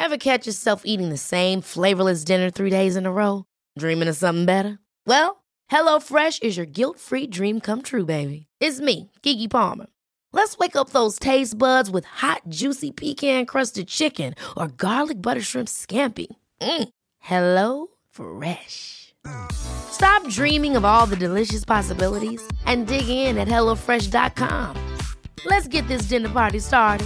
Ever catch yourself eating the same flavorless dinner 3 days in a row? Dreaming of something better? Well, HelloFresh is your guilt-free dream come true, baby. It's me, Keke Palmer. Let's wake up those taste buds with hot, juicy pecan-crusted chicken or garlic butter shrimp scampi. Hello Fresh. Stop dreaming of all the delicious possibilities and dig in at HelloFresh.com. Let's get this dinner party started.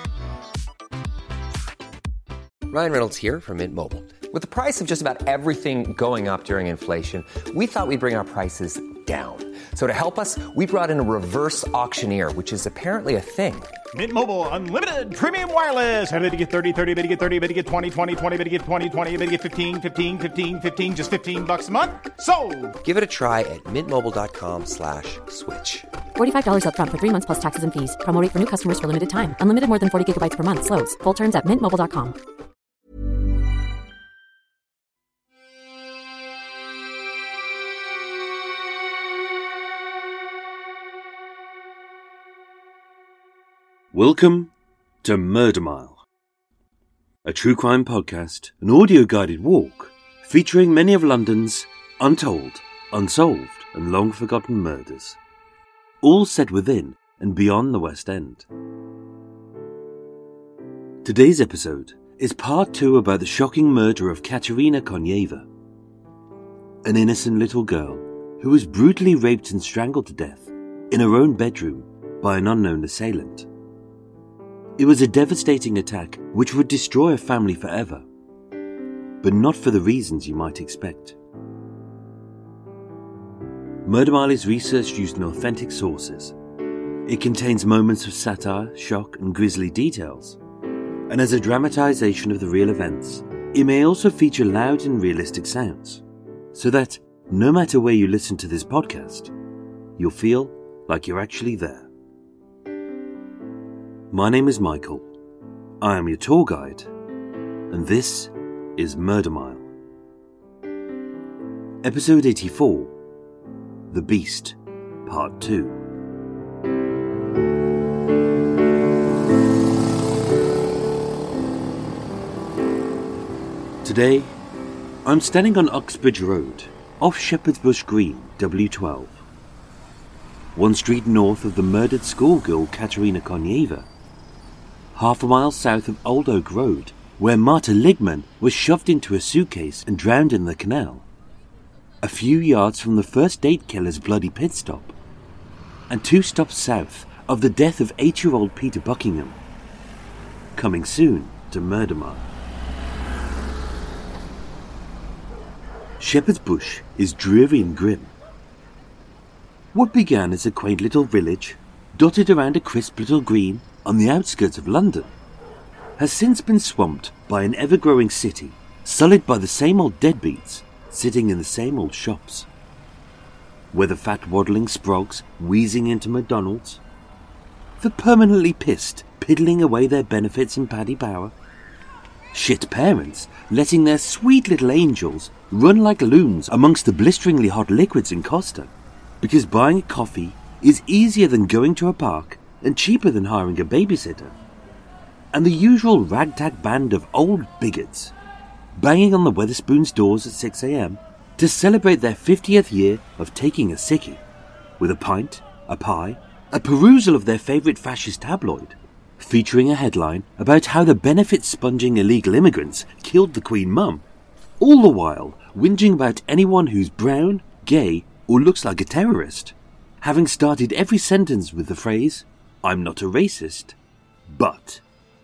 Ryan Reynolds here from Mint Mobile. With the price of just about everything going up during inflation, we thought we'd bring our prices down. So to help us, we brought in a reverse auctioneer, which is apparently a thing. Mint Mobile Unlimited Premium Wireless. How to get 30, 30, bit to get 30, bit to get 20, 20, 20, bit to get 20, 20, bit to get 15, 15, 15, 15, just $15 a month? Sold! Give it a try at mintmobile.com/switch. $45 up front for 3 months plus taxes and fees. Promo rate for new customers for limited time. Unlimited more than 40 gigabytes per month. Slows full terms at mintmobile.com. Welcome to Murder Mile, a true crime podcast, an audio-guided walk featuring many of London's untold, unsolved and long-forgotten murders, all set within and beyond the West End. Today's episode is part 2 about the shocking murder of Katerina Konieva, an innocent little girl who was brutally raped and strangled to death in her own bedroom by an unknown assailant. It was a devastating attack which would destroy a family forever, but not for the reasons you might expect. Murder Mile is researched using authentic sources. It contains moments of satire, shock and grisly details, and as a dramatization of the real events, it may also feature loud and realistic sounds, so that no matter where you listen to this podcast, you'll feel like you're actually there. My name is Michael, I am your tour guide, and this is Murder Mile. Episode 84, The Beast, Part 2. Today, I'm standing on Uxbridge Road, off Shepherd's Bush Green, W12. One street north of the murdered schoolgirl Katerina Konieva, half a mile south of Old Oak Road, where Marta Ligman was shoved into a suitcase and drowned in the canal, a few yards from the first date killer's bloody pit stop, and 2 stops south of the death of 8-year-old Peter Buckingham. Coming soon to Murder Mile. Shepherd's Bush is dreary and grim. What began as a quaint little village, dotted around a crisp little green on the outskirts of London, has since been swamped by an ever-growing city, sullied by the same old deadbeats sitting in the same old shops. Whether fat waddling sprogs wheezing into McDonald's, the permanently pissed piddling away their benefits in Paddy Power, shit parents letting their sweet little angels run like loons amongst the blisteringly hot liquids in Costa, because buying a coffee is easier than going to a park and cheaper than hiring a babysitter, and the usual ragtag band of old bigots banging on the Wetherspoons' doors at 6 a.m. to celebrate their 50th year of taking a sickie, with a pint, a pie, a perusal of their favourite fascist tabloid, featuring a headline about how the benefit-sponging illegal immigrants killed the Queen Mum, all the while whinging about anyone who's brown, gay, or looks like a terrorist, having started every sentence with the phrase, "I'm not a racist, but..."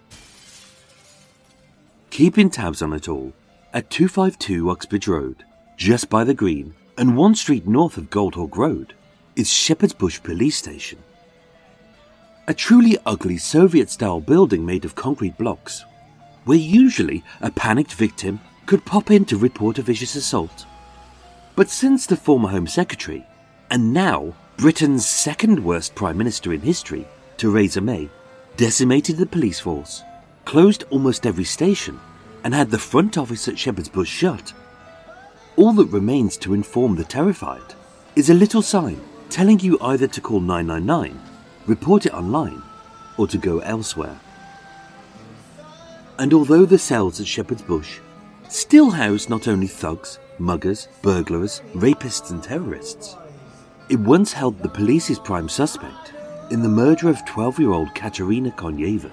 Keeping tabs on it all, at 252 Uxbridge Road, just by the Green, and 1 street north of Goldhawk Road, is Shepherd's Bush Police Station. A truly ugly Soviet-style building made of concrete blocks, where usually a panicked victim could pop in to report a vicious assault. But since the former Home Secretary, and now Britain's second worst Prime Minister in history, Theresa May, decimated the police force, closed almost every station, and had the front office at Shepherd's Bush shut, all that remains to inform the terrified is a little sign telling you either to call 999, report it online, or to go elsewhere. And although the cells at Shepherd's Bush still house not only thugs, muggers, burglars, rapists and terrorists, it once held the police's prime suspect in the murder of 12-year-old Katerina Konyeva.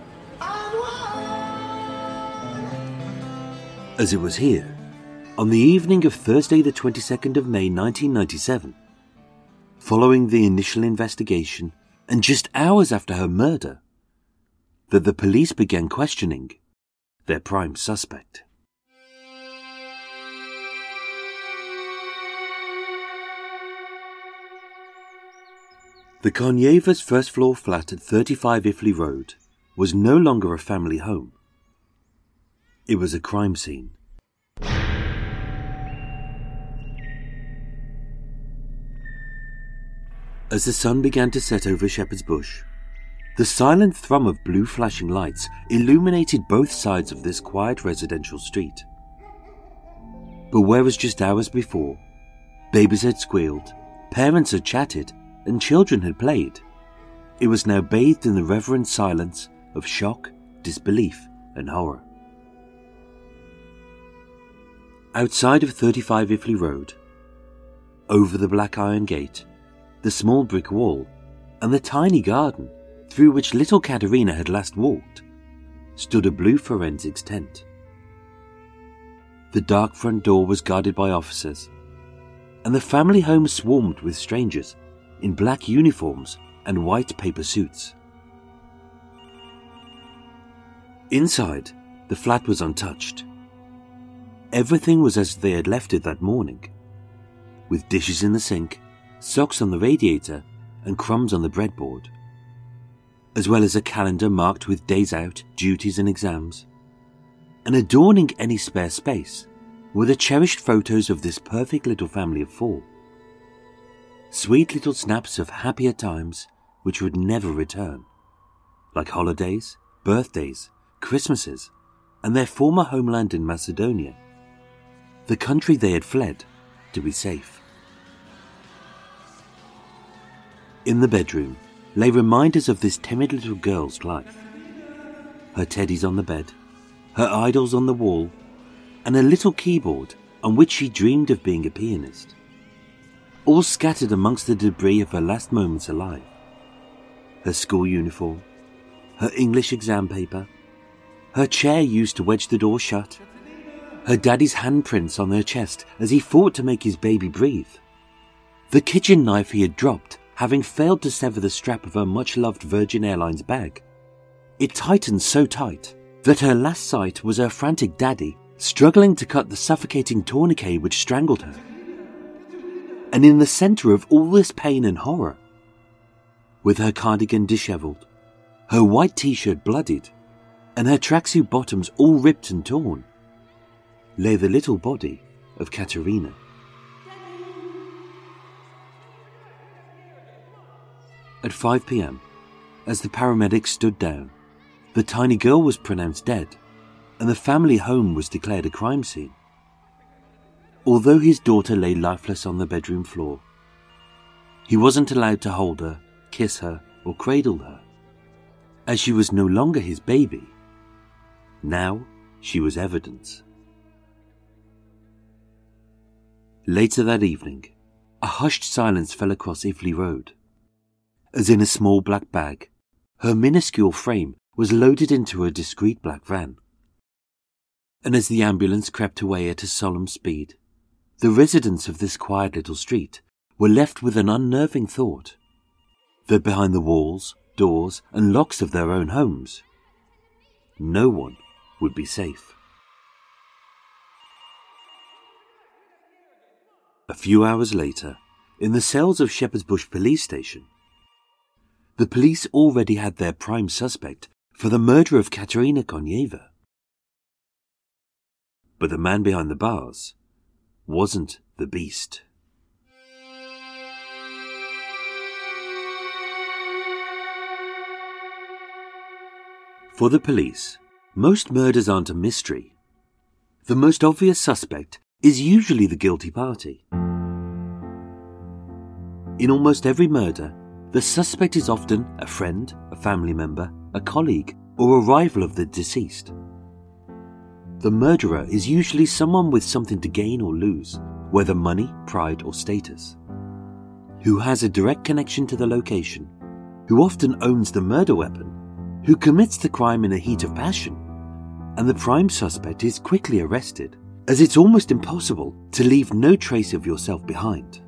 As it was here, on the evening of Thursday the 22nd of May 1997, following the initial investigation and just hours after her murder, that the police began questioning their prime suspect. The Konyevas' first-floor flat at 35 Iffley Road was no longer a family home. It was a crime scene. As the sun began to set over Shepherd's Bush, the silent thrum of blue flashing lights illuminated both sides of this quiet residential street. But whereas just hours before, babies had squealed, parents had chatted, and children had played, it was now bathed in the reverent silence of shock, disbelief, and horror. Outside of 35 Iffley Road, over the black iron gate, the small brick wall, and the tiny garden through which little Katerina had last walked, stood a blue forensics tent. The dark front door was guarded by officers, and the family home swarmed with strangers in black uniforms and white paper suits. Inside, the flat was untouched. Everything was as they had left it that morning, with dishes in the sink, socks on the radiator, and crumbs on the breadboard, as well as a calendar marked with days out, duties and exams. And adorning any spare space were the cherished photos of this perfect little family of 4. Sweet little snaps of happier times which would never return, like holidays, birthdays, Christmases, and their former homeland in Macedonia, the country they had fled to be safe. In the bedroom lay reminders of this timid little girl's life. Her teddies on the bed, her idols on the wall, and a little keyboard on which she dreamed of being a pianist, all scattered amongst the debris of her last moments alive. Her school uniform, her English exam paper, her chair used to wedge the door shut, her daddy's handprints on her chest as he fought to make his baby breathe, the kitchen knife he had dropped having failed to sever the strap of her much-loved Virgin Airlines bag. It tightened so tight that her last sight was her frantic daddy struggling to cut the suffocating tourniquet which strangled her. And in the centre of all this pain and horror, with her cardigan dishevelled, her white t-shirt bloodied, and her tracksuit bottoms all ripped and torn, lay the little body of Katerina. At 5 p.m, as the paramedics stood down, the tiny girl was pronounced dead, and the family home was declared a crime scene. Although his daughter lay lifeless on the bedroom floor, he wasn't allowed to hold her, kiss her, or cradle her, as she was no longer his baby. Now she was evidence. Later that evening, a hushed silence fell across Iffley Road, as in a small black bag, her minuscule frame was loaded into a discreet black van. And as the ambulance crept away at a solemn speed, the residents of this quiet little street were left with an unnerving thought that behind the walls, doors, and locks of their own homes, no one would be safe. A few hours later, in the cells of Shepherd's Bush Police Station, the police already had their prime suspect for the murder of Katerina Konyeva. But the man behind the bars wasn't the beast. For the police, most murders aren't a mystery. The most obvious suspect is usually the guilty party. In almost every murder, the suspect is often a friend, a family member, a colleague, or a rival of the deceased. the murderer is usually someone with something to gain or lose, whether money, pride, or status, who has a direct connection to the location, who often owns the murder weapon, who commits the crime in a heat of passion, and the prime suspect is quickly arrested, as it's almost impossible to leave no trace of yourself behind.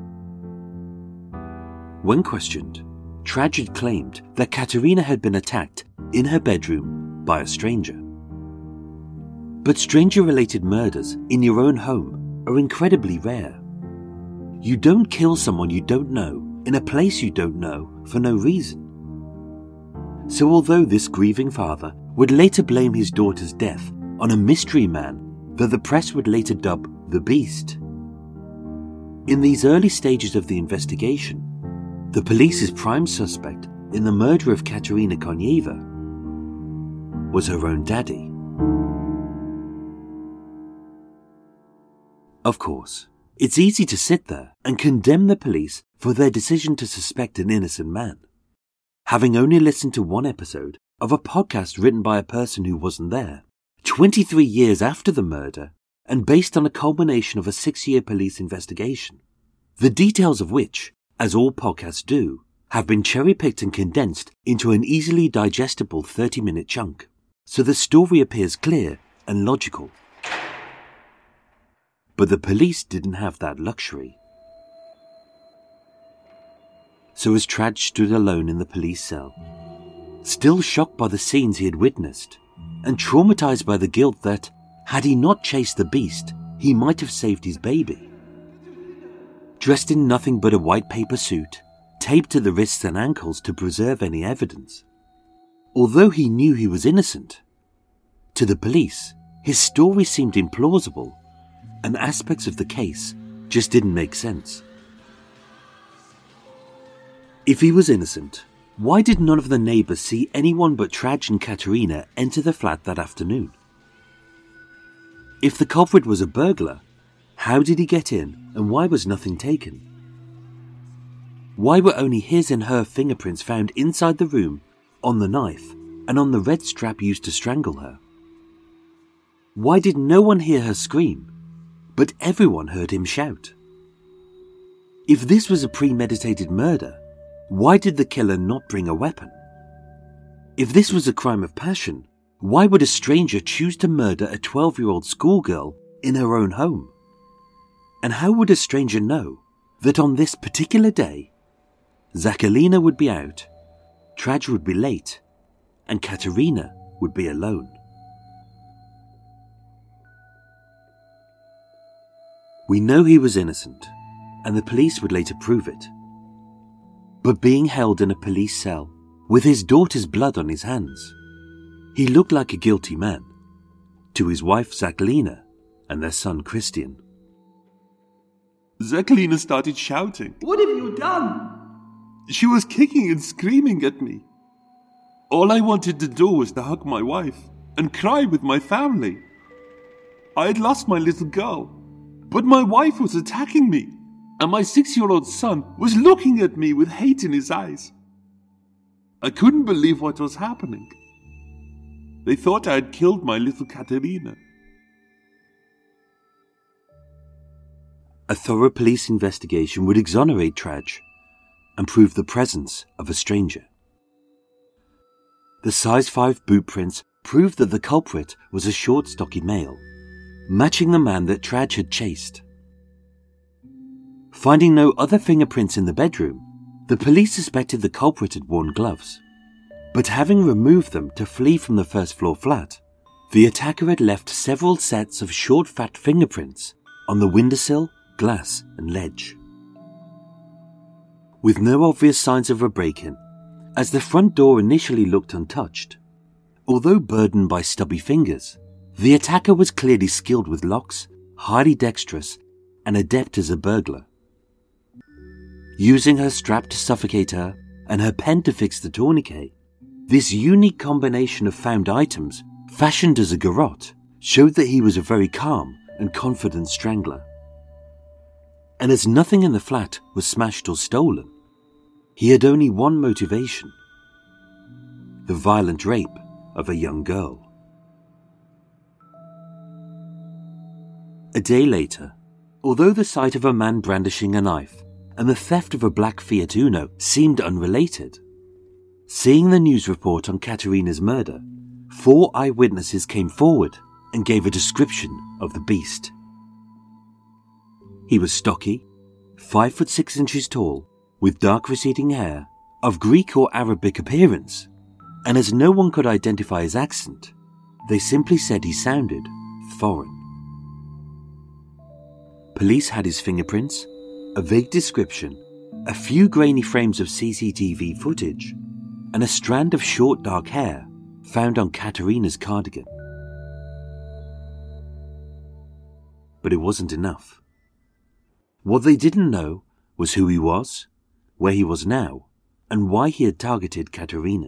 When questioned, Tradge had claimed that Katerina had been attacked in her bedroom by a stranger. But stranger-related murders in your own home are incredibly rare. You don't kill someone you don't know in a place you don't know for no reason. So although this grieving father would later blame his daughter's death on a mystery man that the press would later dub the Beast, in these early stages of the investigation, the police's prime suspect in the murder of Katerina Koneeva was her own daddy. Of course, it's easy to sit there and condemn the police for their decision to suspect an innocent man. Having only listened to one episode of a podcast written by a person who wasn't there, 23 years after the murder, and based on a culmination of a 6-year police investigation, the details of which, as all podcasts do, have been cherry-picked and condensed into an easily digestible 30-minute chunk, so the story appears clear and logical. But the police didn't have that luxury. So as Tradge stood alone in the police cell, still shocked by the scenes he had witnessed, and traumatized by the guilt that, had he not chased the Beast, he might have saved his baby. Dressed in nothing but a white paper suit, taped to the wrists and ankles to preserve any evidence. Although he knew he was innocent, to the police, his story seemed implausible, and aspects of the case just didn't make sense. If he was innocent, why did none of the neighbours see anyone but Tradge and Katerina enter the flat that afternoon? If the culprit was a burglar, how did he get in and why was nothing taken? Why were only his and her fingerprints found inside the room, on the knife, and on the red strap used to strangle her? Why did no one hear her scream, but everyone heard him shout? If this was a premeditated murder, why did the killer not bring a weapon? If this was a crime of passion, why would a stranger choose to murder a 12-year-old schoolgirl in her own home? And how would a stranger know that on this particular day, Zakhalina would be out, Tradge would be late, and Katerina would be alone? We know he was innocent, and the police would later prove it. But being held in a police cell, with his daughter's blood on his hands, he looked like a guilty man, to his wife Zakhalina and their son Christian. Zakhalina started shouting. "What have you done?" She was kicking and screaming at me. All I wanted to do was to hug my wife and cry with my family. I had lost my little girl, but my wife was attacking me, and my 6-year-old son was looking at me with hate in his eyes. I couldn't believe what was happening. They thought I had killed my little Katerina. A thorough police investigation would exonerate Tradge and prove the presence of a stranger. The size 5 boot prints proved that the culprit was a short, stocky male, matching the man that Tradge had chased. Finding no other fingerprints in the bedroom, the police suspected the culprit had worn gloves. But having removed them to flee from the first floor flat, the attacker had left several sets of short, fat fingerprints on the windowsill, glass, and ledge. With no obvious signs of a break-in, as the front door initially looked untouched, although burdened by stubby fingers, the attacker was clearly skilled with locks, highly dexterous, and adept as a burglar. Using her strap to suffocate her and her pen to fix the tourniquet, this unique combination of found items, fashioned as a garrote, showed that he was a very calm and confident strangler. And as nothing in the flat was smashed or stolen, he had only one motivation: the violent rape of a young girl. A day later, although the sight of a man brandishing a knife and the theft of a black Fiat Uno seemed unrelated, seeing the news report on Katerina's murder, 4 eyewitnesses came forward and gave a description of the beast. He was stocky, 5 foot 6 inches tall, with dark receding hair, of Greek or Arabic appearance, and as no one could identify his accent, they simply said he sounded foreign. Police had his fingerprints, a vague description, a few grainy frames of CCTV footage, and a strand of short dark hair found on Katerina's cardigan. But it wasn't enough. What they didn't know was who he was, where he was now, and why he had targeted Katerina.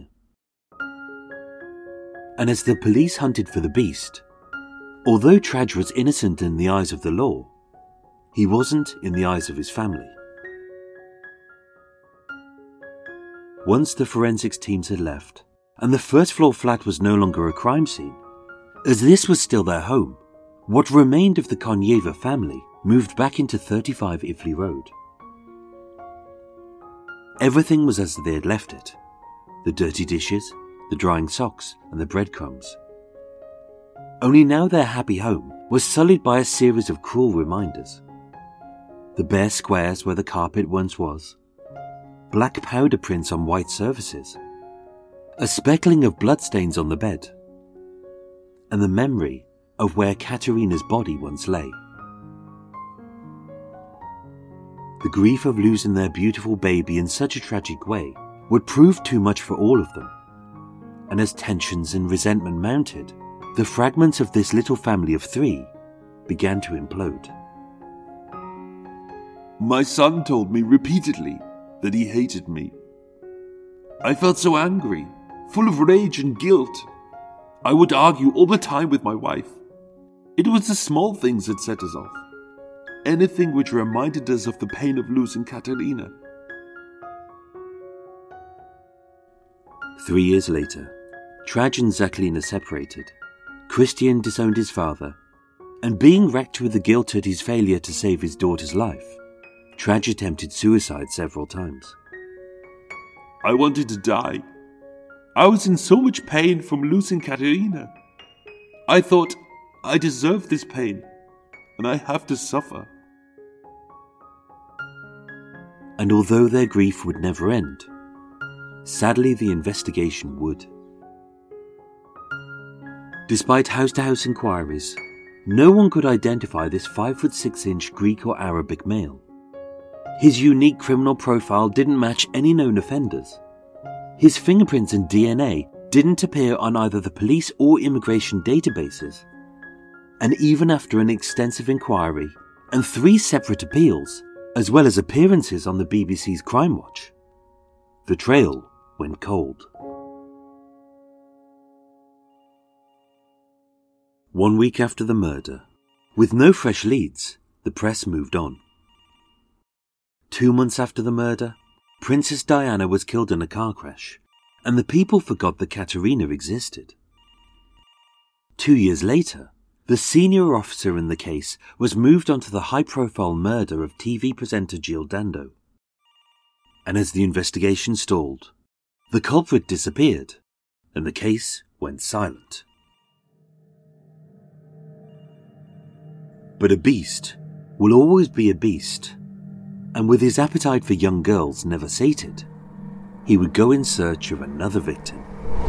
And as the police hunted for the beast, although Traj was innocent in the eyes of the law, he wasn't in the eyes of his family. Once the forensics teams had left, and the first-floor flat was no longer a crime scene, as this was still their home, what remained of the Konyeva family moved back into 35 Ivley Road. Everything was as they had left it. The dirty dishes, the drying socks, and the breadcrumbs. Only now their happy home was sullied by a series of cruel reminders. The bare squares where the carpet once was, black powder prints on white surfaces, a speckling of bloodstains on the bed, and the memory of where Katerina's body once lay. The grief of losing their beautiful baby in such a tragic way would prove too much for all of them, and as tensions and resentment mounted, the fragments of this little family of 3 began to implode. My son told me repeatedly that he hated me. I felt so angry, full of rage and guilt. I would argue all the time with my wife. It was the small things that set us off. Anything which reminded us of the pain of losing Katerina. 3 years later, Traj and Zaklina separated. Christian disowned his father, and being racked with the guilt at his failure to save his daughter's life, Traj attempted suicide several times. I wanted to die. I was in so much pain from losing Katerina. I thought, I deserve this pain, and I have to suffer. And although their grief would never end, sadly the investigation would. Despite house-to-house inquiries, no one could identify this 5 foot 6 inch Greek or Arabic male. His unique criminal profile didn't match any known offenders. His fingerprints and DNA didn't appear on either the police or immigration databases. And even after an extensive inquiry and 3 separate appeals, as well as appearances on the BBC's Crime Watch, the trail went cold. 1 week after the murder, with no fresh leads, the press moved on. 2 months after the murder, Princess Diana was killed in a car crash, and the people forgot that Katerina existed. 2 years later, the senior officer in the case was moved on to the high-profile murder of TV presenter Jill Dando. And as the investigation stalled, the culprit disappeared, and the case went silent. But a beast will always be a beast, and with his appetite for young girls never sated, he would go in search of another victim.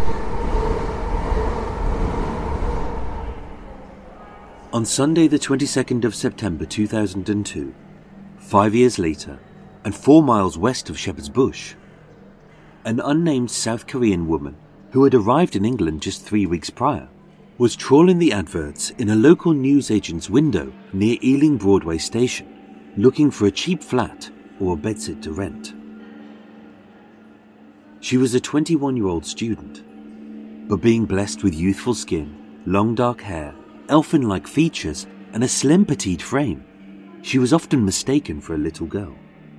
On Sunday the 22nd of September 2002, 5 years later, and 4 miles west of Shepherd's Bush, an unnamed South Korean woman who had arrived in England just 3 weeks prior was trawling the adverts in a local newsagent's window near Ealing Broadway station, looking for a cheap flat or a bedsit to rent. She was a 21-year-old student, but being blessed with youthful skin, long dark hair, elfin-like features, and a slim petite frame, she was often mistaken for a little girl.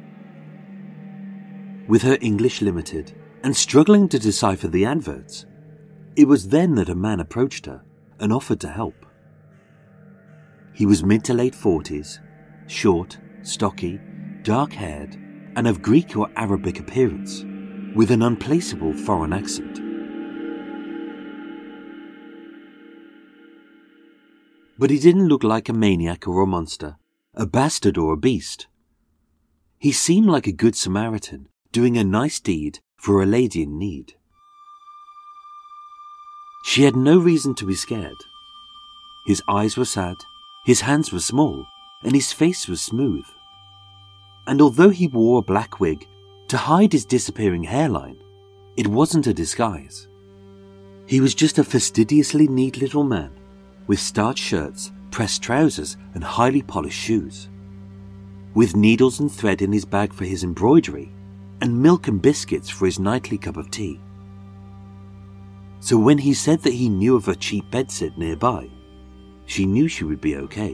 With her English limited and struggling to decipher the adverts, it was then that a man approached her and offered to help. He was mid to late 40s, short, stocky, dark-haired, and of Greek or Arabic appearance, with an unplaceable foreign accent. But he didn't look like a maniac or a monster, a bastard or a beast. He seemed like a good Samaritan, doing a nice deed for a lady in need. She had no reason to be scared. His eyes were sad, his hands were small, and his face was smooth. And although he wore a black wig to hide his disappearing hairline, it wasn't a disguise. He was just a fastidiously neat little man, with starched shirts, pressed trousers, and highly polished shoes, with needles and thread in his bag for his embroidery, and milk and biscuits for his nightly cup of tea. So when he said that he knew of a cheap bedsit nearby, she knew she would be okay.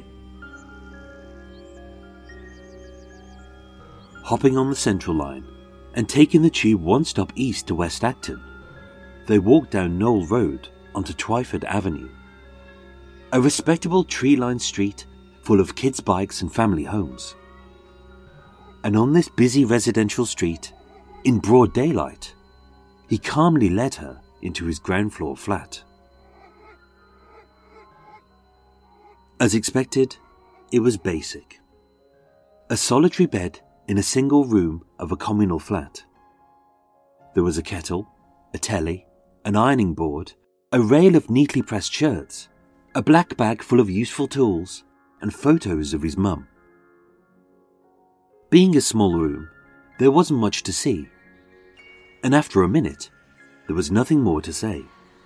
Hopping on the Central Line and taking the tube one stop east to West Acton, they walked down Knoll Road onto Twyford Avenue, a respectable tree-lined street full of kids' bikes and family homes. And on this busy residential street, in broad daylight, he calmly led her into his ground floor flat. As expected, it was basic. A solitary bed in a single room of a communal flat. There was a kettle, a telly, an ironing board, a rail of neatly pressed shirts, a black bag full of useful tools, and photos of his mum. Being a small room, there wasn't much to see, and after a minute, there was nothing more to say.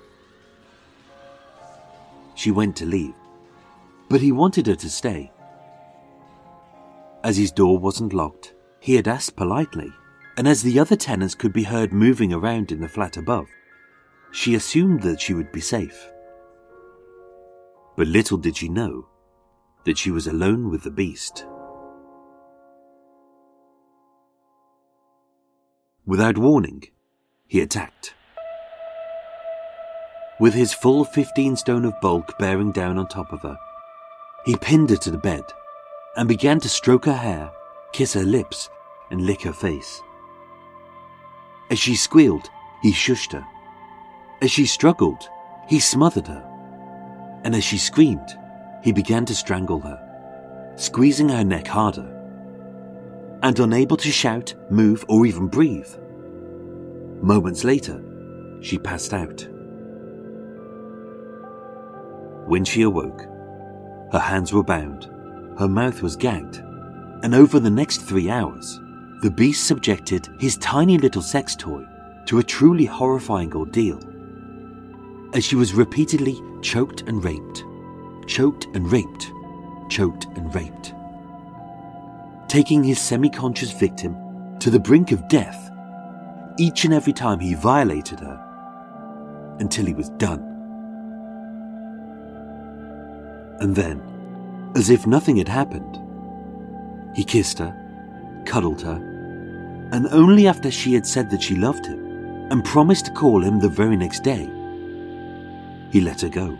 She went to leave, but he wanted her to stay. As his door wasn't locked, he had asked politely, and as the other tenants could be heard moving around in the flat above, she assumed that she would be safe. But little did she know that she was alone with the beast. Without warning, he attacked. With his full 15 stone of bulk bearing down on top of her, he pinned her to the bed and began to stroke her hair, kiss her lips, and lick her face. As she squealed, he shushed her. As she struggled, he smothered her. And as she screamed, he began to strangle her, squeezing her neck harder. And unable to shout, move, or even breathe, moments later, she passed out. When she awoke, her hands were bound, her mouth was gagged, and over the next 3 hours, the beast subjected his tiny little sex toy to a truly horrifying ordeal, as she was repeatedly choked and raped, choked and raped, choked and raped, taking his semi-conscious victim to the brink of death each and every time he violated her, until he was done. And then, as if nothing had happened, he kissed her, cuddled her, and only after she had said that she loved him and promised to call him the very next day, he let her go.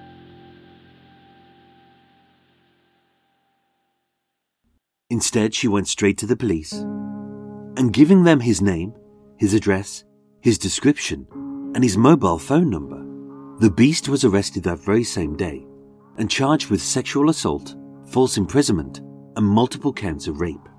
Instead, she went straight to the police, and giving them his name, his address, his description, and his mobile phone number, the beast was arrested that very same day and charged with sexual assault, false imprisonment, and multiple counts of rape.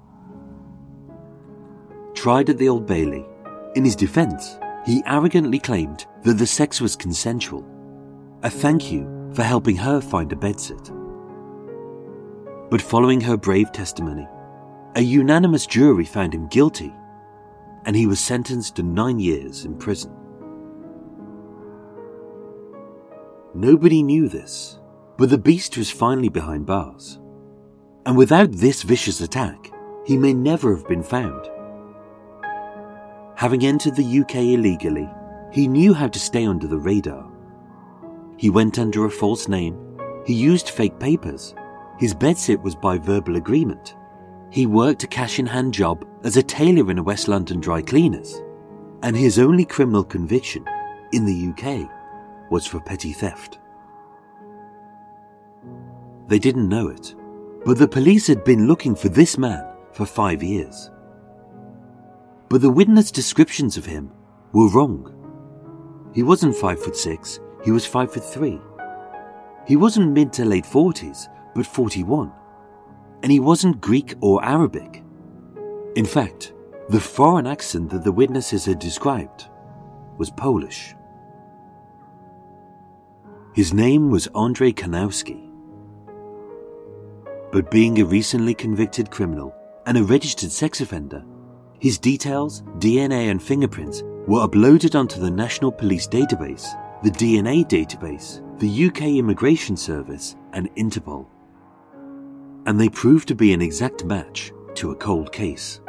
Tried at the Old Bailey, in his defence, he arrogantly claimed that the sex was consensual, a thank you for helping her find a bedsit. But following her brave testimony, a unanimous jury found him guilty, and he was sentenced to 9 years in prison. Nobody knew this, but the beast was finally behind bars. And without this vicious attack, he may never have been found. Having entered the UK illegally, he knew how to stay under the radar. He went under a false name, he used fake papers, his bedsit was by verbal agreement, he worked a cash-in-hand job as a tailor in a West London dry cleaners, and his only criminal conviction in the UK was for petty theft. They didn't know it, but the police had been looking for this man for 5 years. But the witness descriptions of him were wrong. He wasn't 5'6", he was 5'3". He wasn't mid to late 40s, but 41. And he wasn't Greek or Arabic. In fact, the foreign accent that the witnesses had described was Polish. His name was Andrzej Kanowski. But being a recently convicted criminal and a registered sex offender, his details, DNA and fingerprints were uploaded onto the National Police Database, the DNA Database, the UK Immigration Service and Interpol. And they proved to be an exact match to a cold case.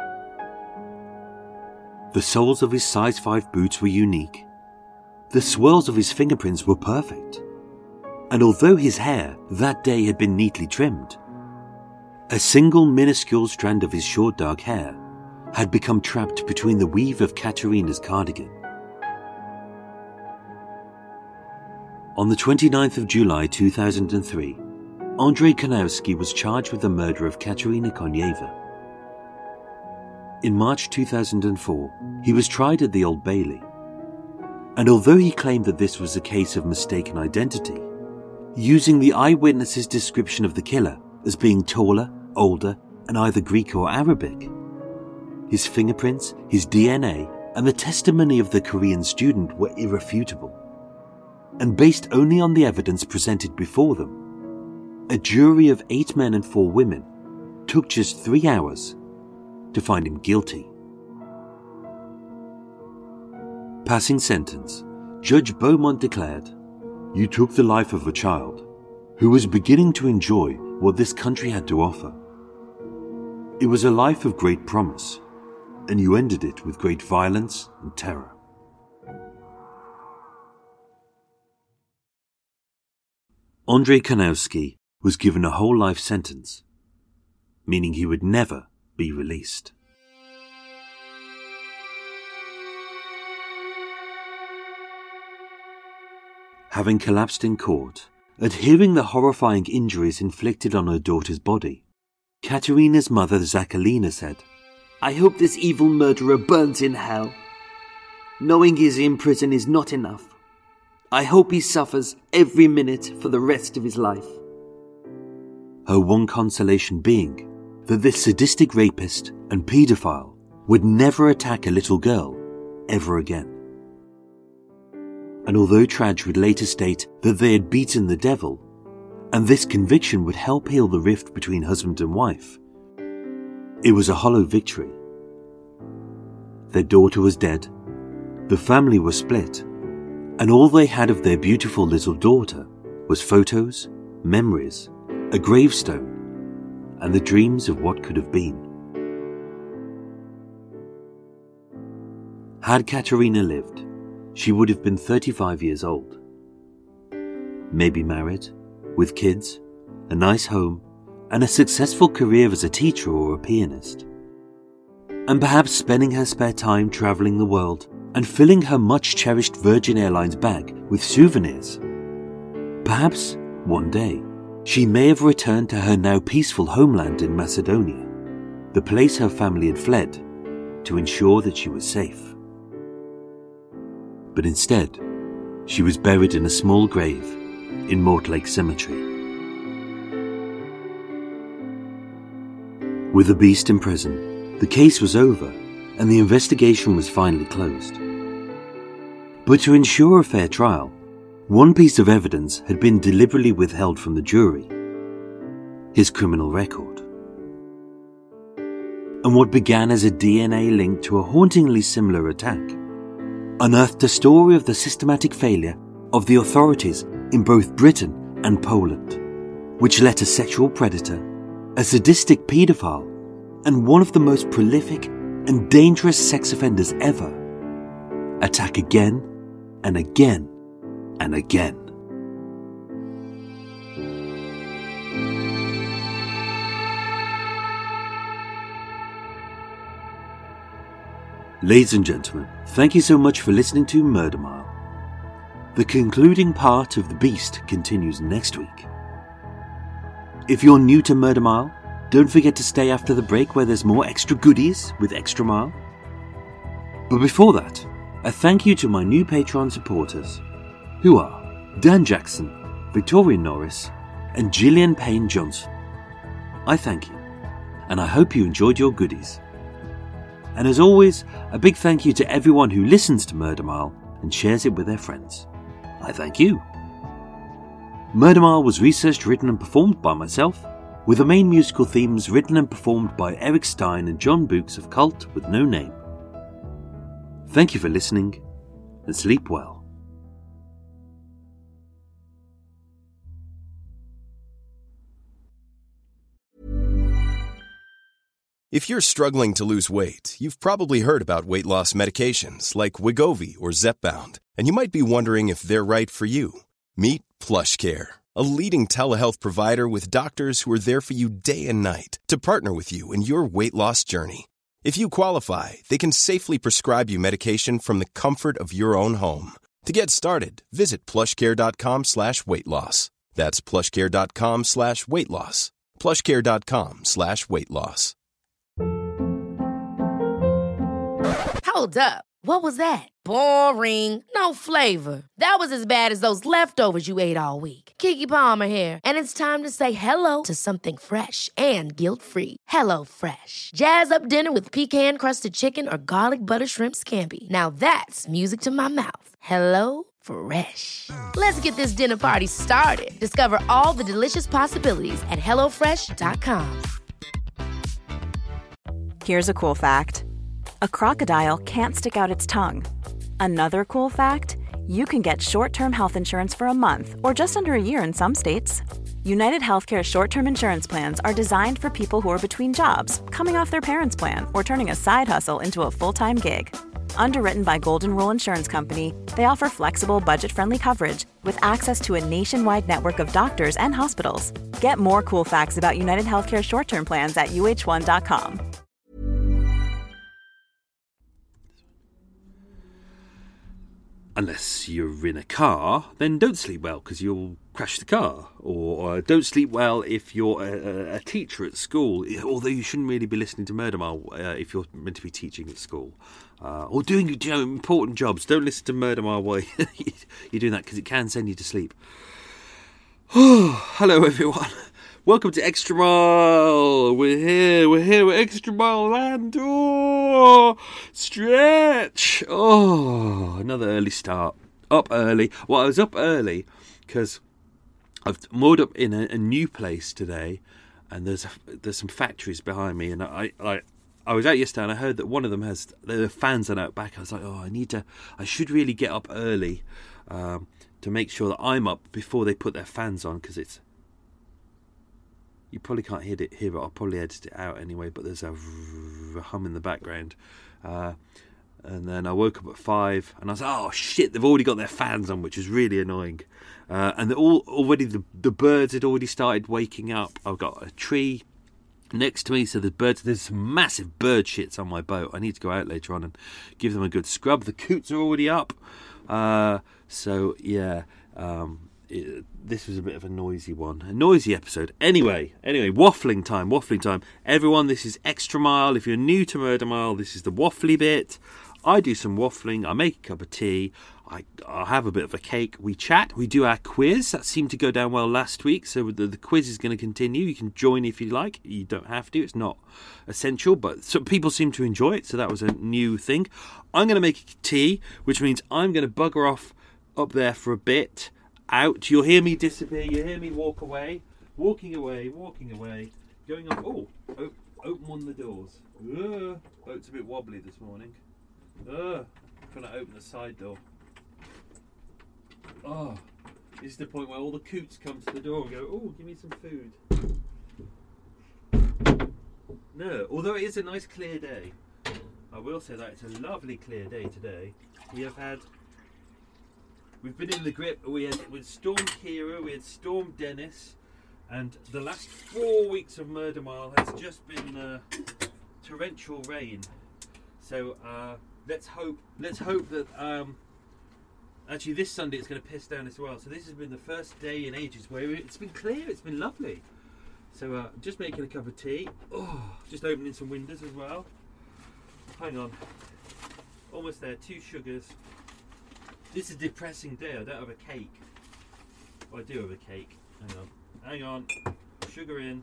The soles of his size 5 boots were unique. The swirls of his fingerprints were perfect. And although his hair that day had been neatly trimmed, a single minuscule strand of his short dark hair had become trapped between the weave of Katerina's cardigan. On the 29th of July 2003, Andrzej Kanowski was charged with the murder of Katerina Konieva. In March 2004, he was tried at the Old Bailey. And although he claimed that this was a case of mistaken identity, using the eyewitness's description of the killer as being taller, older, and either Greek or Arabic, his fingerprints, his DNA, and the testimony of the Korean student were irrefutable. And based only on the evidence presented before them, a jury of 8 men and 4 women took just 3 hours to find him guilty. Passing sentence, Judge Beaumont declared, "You took the life of a child who was beginning to enjoy what this country had to offer. It was a life of great promise, and you ended it with great violence and terror." Andrzej Kanowski was given a whole life sentence, meaning he would never be released. Having collapsed in court, at hearing the horrifying injuries inflicted on her daughter's body, Katerina's mother Zakhalina said, "I hope this evil murderer burns in hell. Knowing he's in prison is not enough. I hope he suffers every minute for the rest of his life." Her one consolation being that this sadistic rapist and paedophile would never attack a little girl ever again. And although Traj would later state that they had beaten the devil, and this conviction would help heal the rift between husband and wife, it was a hollow victory. Their daughter was dead, the family was split, and all they had of their beautiful little daughter was photos, memories, a gravestone, and the dreams of what could have been. Had Katerina lived, she would have been 35 years old. Maybe married, with kids, a nice home, and a successful career as a teacher or a pianist. And perhaps spending her spare time travelling the world and filling her much-cherished Virgin Airlines bag with souvenirs. Perhaps, one day, she may have returned to her now peaceful homeland in Macedonia, the place her family had fled, to ensure that she was safe. But instead, she was buried in a small grave in Mortlake Cemetery. With the beast in prison, the case was over and the investigation was finally closed. But to ensure a fair trial, one piece of evidence had been deliberately withheld from the jury: his criminal record. And what began as a DNA link to a hauntingly similar attack unearthed a story of the systematic failure of the authorities in both Britain and Poland, which let a sexual predator, a sadistic paedophile, and one of the most prolific and dangerous sex offenders ever attack again and again and again. Ladies and gentlemen, thank you so much for listening to Murder Mile. The concluding part of The Beast continues next week. If you're new to Murder Mile, don't forget to stay after the break where there's more extra goodies with Extra Mile. But before that, a thank you to my new Patreon supporters, who are Dan Jackson, Victoria Norris, and Gillian Payne Johnson. I thank you, and I hope you enjoyed your goodies. And as always, a big thank you to everyone who listens to Murder Mile and shares it with their friends. I thank you. Murder Mile was researched, written and performed by myself, with the main musical themes written and performed by Eric Stein and John Books of Cult with No Name. Thank you for listening, and sleep well. If you're struggling to lose weight, you've probably heard about weight loss medications like Wegovy or Zepbound, and you might be wondering if they're right for you. Meet PlushCare, a leading telehealth provider with doctors who are there for you day and night to partner with you in your weight loss journey. If you qualify, they can safely prescribe you medication from the comfort of your own home. To get started, visit plushcare.com/weight-loss. That's plushcare.com/weight-loss. plushcare.com/weight-loss. Hold up. What was that? Boring. No flavor. That was as bad as those leftovers you ate all week. Keke Palmer here, and it's time to say hello to something fresh and guilt-free. Hello Fresh. Jazz up dinner with pecan-crusted chicken or garlic butter shrimp scampi. Now that's music to my mouth. Hello Fresh. Let's get this dinner party started. Discover all the delicious possibilities at hellofresh.com. Here's a cool fact. A crocodile can't stick out its tongue. Another cool fact, you can get short-term health insurance for a month or just under a year in some states. United Healthcare short-term insurance plans are designed for people who are between jobs, coming off their parents' plan, or turning a side hustle into a full-time gig. Underwritten by Golden Rule Insurance Company, they offer flexible, budget-friendly coverage with access to a nationwide network of doctors and hospitals. Get more cool facts about United Healthcare short-term plans at uh1.com. Unless you're in a car, then don't sleep well because you'll crash the car. Or don't sleep well if you're a teacher at school, although you shouldn't really be listening to Murder Mile if you're meant to be teaching at school. Or doing important jobs. Don't listen to Murder Mile while you're doing that because it can send you to sleep. Hello everyone. Welcome to Extra Mile. We're here with Extra Mile Land. Oh, stretch. Oh, another early start. Up early. Well, I was up early because I've moored up in a new place today, and there's some factories behind me, and I was out yesterday and I heard that one of them has the fans on out back. I was like, I should really get up early to make sure that I'm up before they put their fans on, because it's. You probably can't hear it. I'll probably edit it out anyway, but there's a hum in the background. And then I woke up at 5, and I was like, oh shit, they've already got their fans on, which is really annoying. And already the birds had already started waking up. I've got a tree next to me, so there's some massive bird shits on my boat. I need to go out later on and give them a good scrub. The coots are already up. So yeah, this was a bit of a noisy episode. Anyway, waffling time. Everyone, this is Extra Mile. If you're new to Murder Mile, this is the waffly bit. I do some waffling, I make a cup of tea, I'll have a bit of a cake, we chat, we do our quiz. That seemed to go down well last week, so the quiz is going to continue. You can join if you like, you don't have to, it's not essential, but some people seem to enjoy it, so that was a new thing. I'm going to make tea, which means I'm going to bugger off up there for a bit. Out, you'll hear me disappear, you'll hear me walking away, going up. Open one of the doors. Boat's a bit wobbly this morning. Trying to open the side door. This is the point where all the coots come to the door and go, give me some food. No, although it is a nice clear day, I will say that it's a lovely clear day today. We've been in the grip. We had Storm Kira, we had Storm Dennis, and the last 4 weeks of Murder Mile has just been torrential rain. So let's hope that actually this Sunday it's going to piss down as well. So this has been the first day in ages where it's been clear. It's been lovely. So just making a cup of tea. Oh, just opening some windows as well. Hang on. Almost there. 2 sugars. This is a depressing day. I don't have a cake. Well, I do have a cake. Hang on. Sugar in.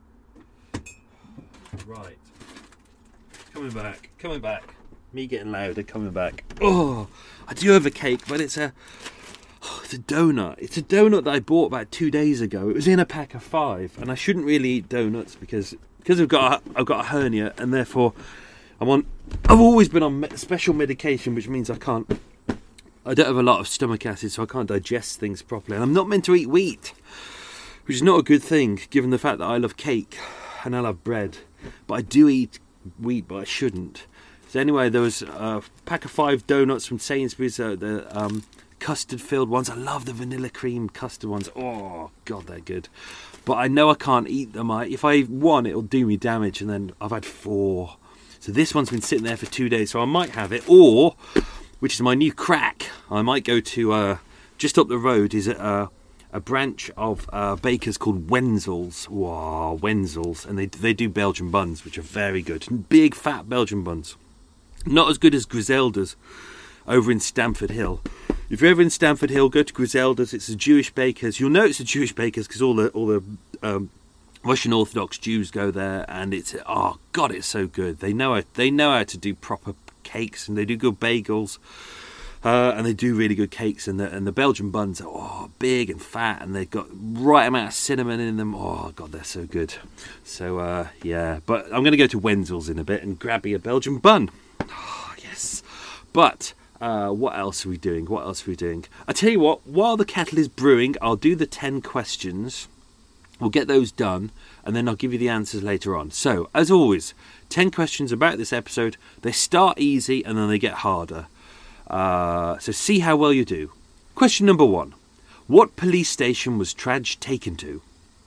Right. Coming back. Me getting louder, coming back. Oh, I do have a cake, but it's a donut. It's a donut that I bought about 2 days ago. It was in a pack of 5, and I shouldn't really eat donuts because I've got a hernia, and therefore I've always been on special medication, which means I don't have a lot of stomach acid, so I can't digest things properly. And I'm not meant to eat wheat, which is not a good thing, given the fact that I love cake and I love bread. But I do eat wheat, but I shouldn't. So anyway, there was a pack of 5 donuts from Sainsbury's, the custard-filled ones. I love the vanilla cream custard ones. Oh, God, they're good. But I know I can't eat them. If I eat one, it'll do me damage, and then I've had 4. So this one's been sitting there for 2 days, so I might have it. Or, which is my new crack, I might go to, just up the road is a branch of bakers called Wenzel's. Wow, Wenzel's. And they do Belgian buns, which are very good. Big, fat Belgian buns. Not as good as Griselda's over in Stamford Hill. If you're ever in Stamford Hill, go to Griselda's. It's a Jewish bakers. You'll know it's a Jewish bakers because all the Russian Orthodox Jews go there, and it's it's so good. They know how to do proper cakes, and they do good bagels, and they do really good cakes. And the Belgian buns are big and fat, and they've got right amount of cinnamon in them. Oh God, they're so good. So yeah, but I'm going to go to Wenzel's in a bit and grab me a Belgian bun. Oh, yes, but. What else are we doing? I tell you what, while the kettle is brewing, I'll do the 10 questions. We'll get those done, and then I'll give you the answers later on. So, as always, 10 questions about this episode. They start easy, and then they get harder. So see how well you do. Question number 1. What police station was Traj taken to?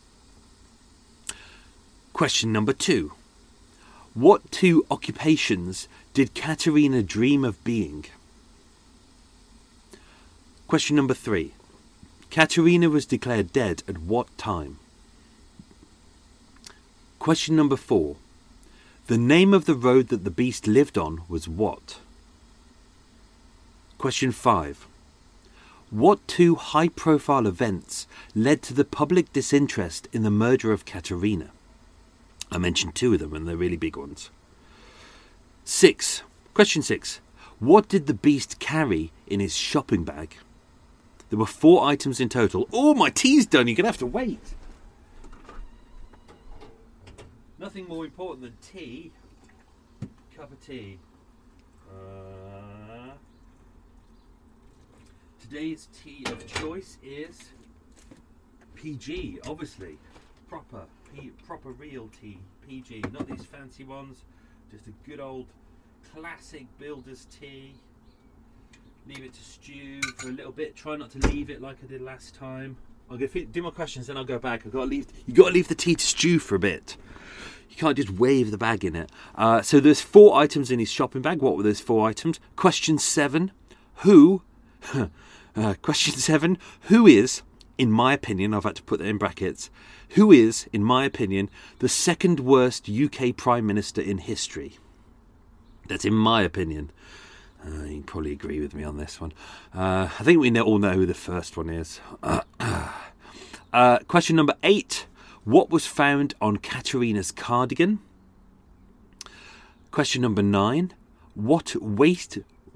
Question number 2. What 2 occupations did Katerina dream of being? Question number 3. Katerina was declared dead at what time? Question number 4. The name of the road that the beast lived on was what? Question 5. What 2 high-profile events led to the public disinterest in the murder of Katerina? I mentioned 2 of them, and they're really big ones. 6. Question 6. What did the beast carry in his shopping bag? There were 4 items in total. Oh, my tea's done. You're going to have to wait. Nothing more important than tea. Cup of tea. Today's tea of choice is PG, obviously. Proper real tea. PG. Not these fancy ones. Just a good old classic builder's tea. Leave it to stew for a little bit. Try not to leave it like I did last time. I'll go do my questions, then I'll go back. You got to leave the tea to stew for a bit. You can't just wave the bag in it. So there's 4 items in his shopping bag. What were those 4 items? Question 7. Question 7. Who is, in my opinion, I've had to put that in brackets, who is, in my opinion, the 2nd worst UK Prime Minister in history? That's in my opinion. You can probably agree with me on this one. I think we all know who the first one is. Question number 8. What was found on Katerina's cardigan? Question number 9. What weight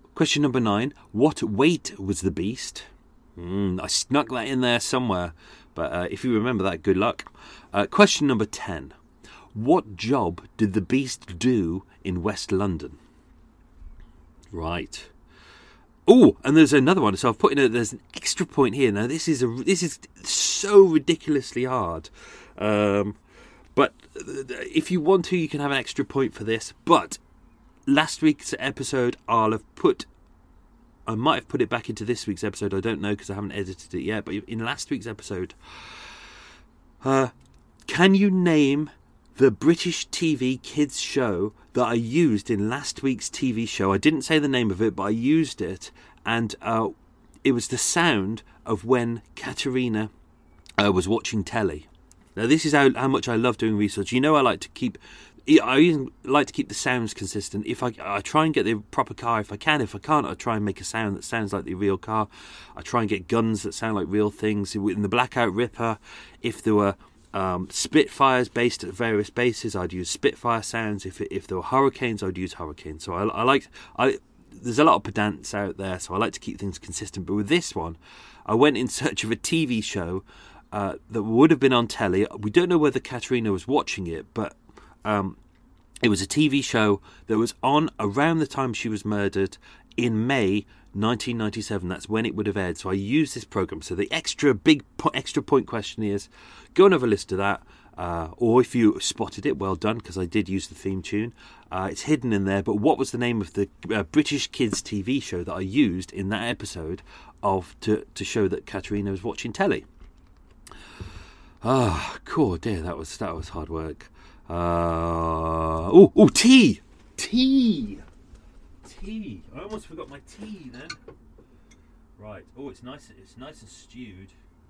was the beast? I snuck that in there somewhere. But if you remember that, good luck. Question number 10. What job did the beast do in West London? Right. Oh, and there's another one. So I've put in there's an extra point here. Now this is so ridiculously hard. But if you want to, you can have an extra point for this. But last week's episode, I might have put it back into this week's episode. I don't know because I haven't edited it yet. But in last week's episode, can you name the British TV kids show that I used in last week's TV show? I didn't say the name of it, but I used it, and it was the sound of when Katerina was watching telly. Now, this is how much I love doing research. You know, I even like to keep the sounds consistent. If I try and get the proper car if I can. If I can't, I try and make a sound that sounds like the real car. I try and get guns that sound like real things. In the Blackout Ripper, if there were Spitfires based at various bases, I'd use Spitfire sounds. If there were Hurricanes, I'd use Hurricanes. So there's a lot of pedants out there, so I like to keep things consistent. But with this one, I went in search of a TV show that would have been on telly. We don't know whether Katerina was watching it, but it was a TV show that was on around the time she was murdered in May 1997. That's when it would have aired. So I used this program. So the extra point question is, go and have a listen to that. Or if you spotted it, well done, because I did use the theme tune. It's hidden in there. But what was the name of the British kids TV show that I used in that episode to show that Katerina was watching telly? Ah, cool, dear. That was hard work. Tea. I almost forgot my tea then. Right. Oh, it's nice. It's nice and stewed.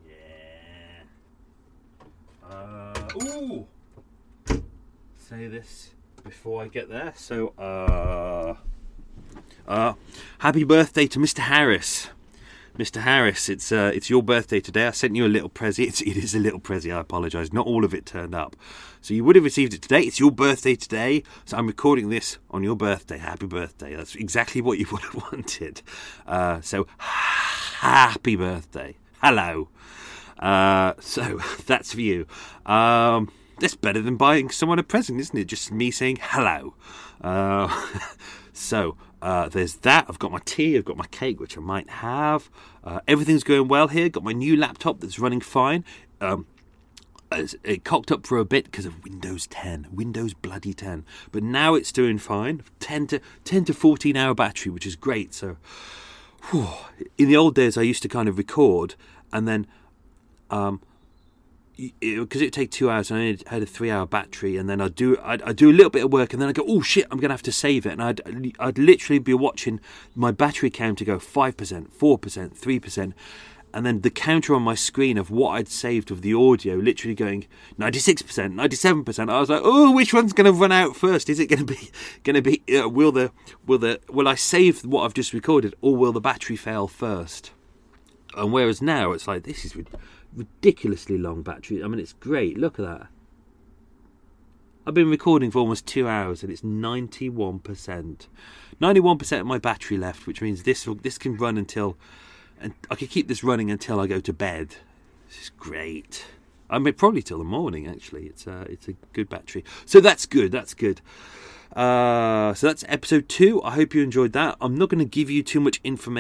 Yeah. Say this before I get there. So, happy birthday to Mr. Harris. Mr. Harris, it's your birthday today. I sent you a little present. It is a little present. I apologise. Not all of it turned up. So you would have received it today. It's your birthday today. So I'm recording this on your birthday. Happy birthday. That's exactly what you would have wanted. So happy birthday. Hello. So that's for you. That's better than buying someone a present, isn't it? Just me saying hello. So there's that. I've got my tea, I've got my cake, which I might have. Everything's going well here. Got my new laptop that's running fine. It cocked up for a bit because of Windows 10. Windows bloody 10. But now it's doing fine. 10 to 14 hour battery, which is great. So in the old days, I used to kind of record and then because it'd take 2 hours and I had a 3 hour battery, and then I'd do a little bit of work and then I'd go, oh shit, I'm going to have to save it, and I'd literally be watching my battery counter go 5%, 4%, 3%, and then the counter on my screen of what I'd saved of the audio literally going 96%, 97%. I was like, oh, which one's going to run out first? Is it going to be will I save what I've just recorded, or will the battery fail first? And whereas now it's like, this is ridiculously long battery. I mean, it's great. Look at that. I've been recording for almost 2 hours and it's 91%. 91% of my battery left, which means this can run until, and I can keep this running until I go to bed. This is great. I mean, probably till the morning. Actually, it's a good battery. So that's good. So that's episode 2. I hope you enjoyed that. I'm not going to give you too much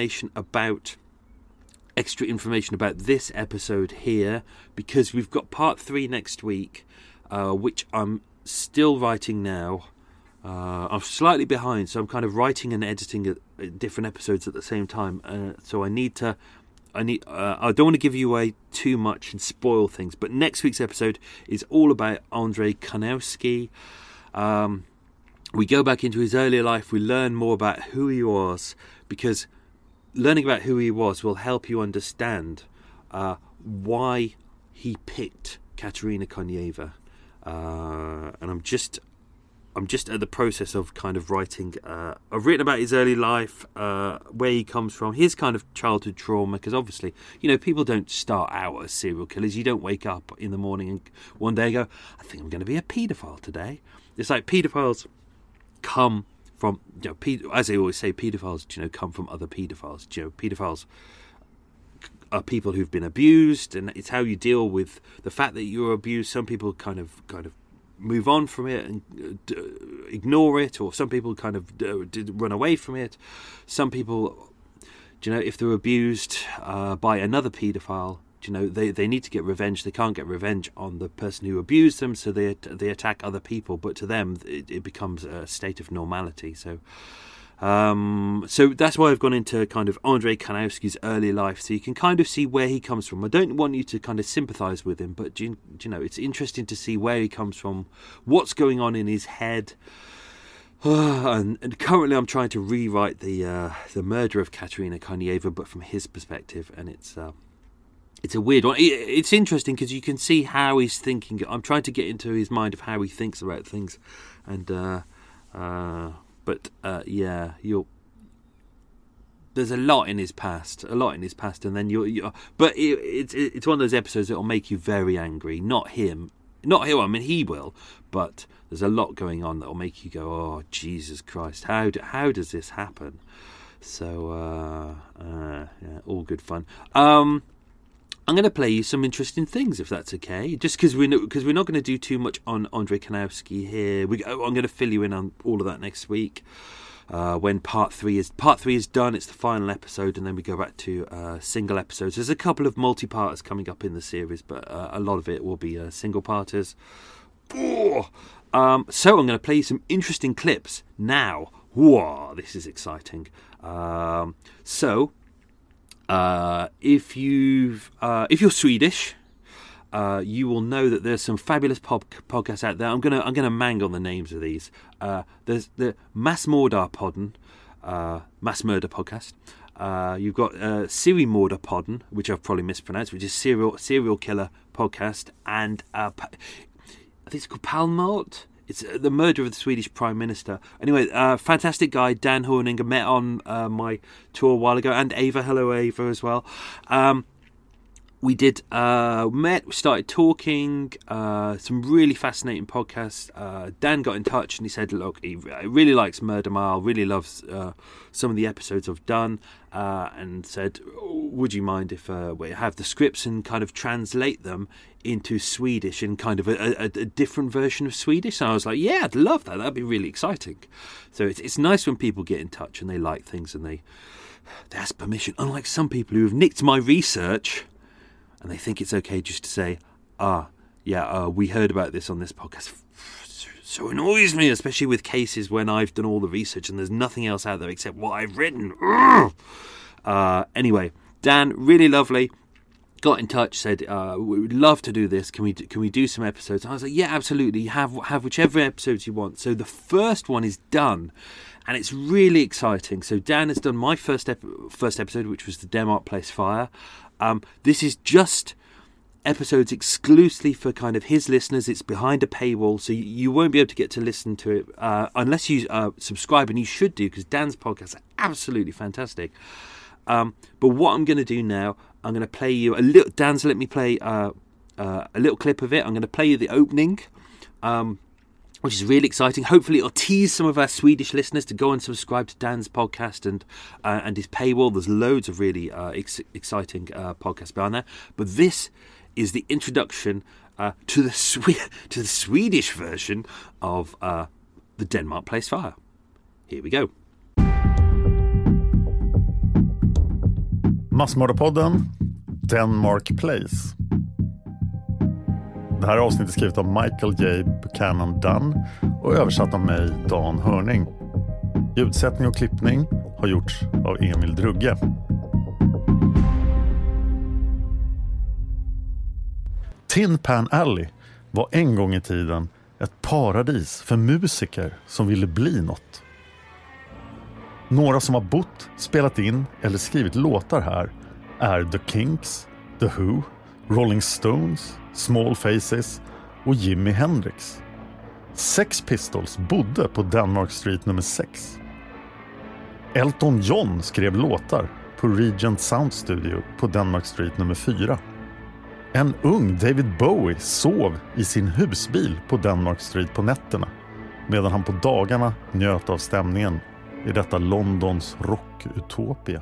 extra information about this episode here, because we've got part 3 next week, which I'm still writing now. I'm slightly behind, so I'm kind of writing and editing different episodes at the same time. So I don't want to give you away too much and spoil things. But next week's episode is all about Andrei Konowski. We go back into his earlier life. We learn more about who he was, because learning about who he was will help you understand why he picked Katerina Konieva. And I'm just at the process of kind of writing. I've written about his early life, where he comes from, his kind of childhood trauma, because obviously, people don't start out as serial killers. You don't wake up in the morning and one day go, I think I'm going to be a paedophile today. It's like paedophiles come from, as they always say, paedophiles, come from other paedophiles. Paedophiles are people who've been abused, and it's how you deal with the fact that you're abused. Some people kind of move on from it and ignore it, or some people kind of run away from it. Some people, if they're abused by another paedophile, they need to get revenge. They can't get revenge on the person who abused them, so they attack other people. But to them, it becomes a state of normality. So that's why I've gone into kind of Andrei Konowski's early life, so you can kind of see where he comes from. I don't want you to kind of sympathise with him, but it's interesting to see where he comes from, what's going on in his head. And currently, I'm trying to rewrite the murder of Katerina Konieva, but from his perspective, and it's a weird one. It's interesting because you can see how he's thinking. I'm trying to get into his mind of how he thinks about things, and yeah, there's a lot in his past, and then but it's one of those episodes that will make you very angry. Not him. I mean, he will, but there's a lot going on that will make you go, "Oh, Jesus Christ! How does this happen?" So, yeah, all good fun. I'm going to play you some interesting things, if that's okay. Just because we're not going to do too much on Andrzej Kanowski here. I'm going to fill you in on all of that next week. When part 3 is done, it's the final episode, and then we go back to single episodes. There's a couple of multi-parters coming up in the series, but a lot of it will be single-parters. So I'm going to play you some interesting clips now. Whoa, this is exciting. If you're Swedish, you will know that there's some fabulous podcasts out there. I'm gonna mangle the names of these. There's the Massmordarpodden, Mass Murder Podcast. You've got Seriemordarpodden, which I've probably mispronounced, which is serial killer podcast, and I think it's called Palmort. It's the murder of the Swedish Prime Minister. Anyway, fantastic guy, Dan Horning. I met on my tour a while ago, and Ava. Hello, Ava, as well. We started talking, some really fascinating podcasts. Dan got in touch and he said, look, he really likes Murder Mile, really loves some of the episodes I've done, and said, would you mind if we have the scripts and kind of translate them into Swedish in kind of a different version of Swedish? And I was like, yeah, I'd love that. That'd be really exciting. So it's nice when people get in touch and they like things and they ask permission, unlike some people who have nicked my research and they think it's okay just to say, we heard about this on this podcast. So annoys me, especially with cases when I've done all the research and there's nothing else out there except what I've written. Anyway, Dan, really lovely, got in touch, said, we would love to do this. Can we do some episodes? And I was like, yeah, absolutely. Have whichever episodes you want. So the first one is done, and it's really exciting. So Dan has done my first episode, which was the Denmark Place Fire. This is just episodes exclusively for kind of his listeners. It's behind a paywall, so you won't be able to get to listen to it unless you subscribe, and you should do, because Dan's podcasts are absolutely fantastic. But what I'm going to do now, I'm going to play you a little. Dan's let me play a little clip of it. I'm going to play you the opening, which is really exciting. Hopefully it'll tease some of our Swedish listeners to go and subscribe to Dan's podcast and his paywall. There's loads of really exciting podcasts behind there. But this is the introduction to the Swedish version of the Denmark Place Fire. Here we go. Massmordarpodden, Denmark Place. Det här avsnittet är skrivet av Michael J. Buchanan Dunn och översatt av mig, Dan Hörning. Ljudsättning och klippning har gjorts av Emil Drugge. Tin Pan Alley var en gång i tiden ett paradis för musiker som ville bli något. Några som har bott, spelat in eller skrivit låtar här är The Kinks, The Who, Rolling Stones, Small Faces och Jimi Hendrix. Sex Pistols bodde på Denmark Street nummer 6. Elton John skrev låtar på Regent Sound Studio på Denmark Street nummer 4. En ung David Bowie sov i sin husbil på Denmark Street på nätterna, medan han på dagarna njöt av stämningen i detta Londons rock-utopia.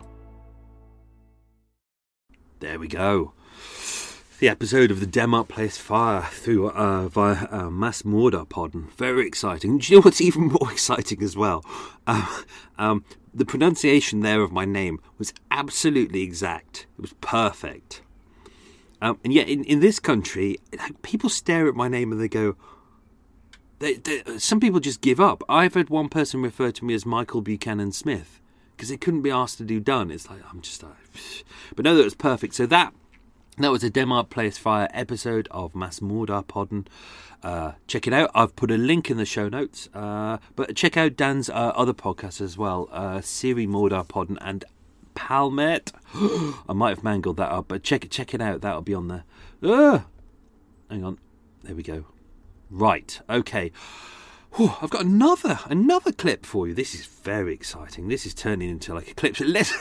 There we go. The episode of the Denmark Place Fire through via Massmordarpodden. Very exciting. Do you know what's even more exciting as well? The pronunciation there of my name was absolutely exact. It was perfect. And yet in this country, people stare at my name and they go... some people just give up. I've had one person refer to me as Michael Buchanan Smith because they couldn't be asked to do done. It's like, I'm just like... But no, that was perfect. So that was a Denmark Place Fire episode of Massmordarpodden. Check it out. I've put a link in the show notes. But check out Dan's other podcasts as well. Seriemordarpodden and Palmet. I might have mangled that up, but check it out. That'll be on there. Hang on. There we go. Right. Okay. Whew, I've got another clip for you. This is very exciting. This is turning into like a clip. So let's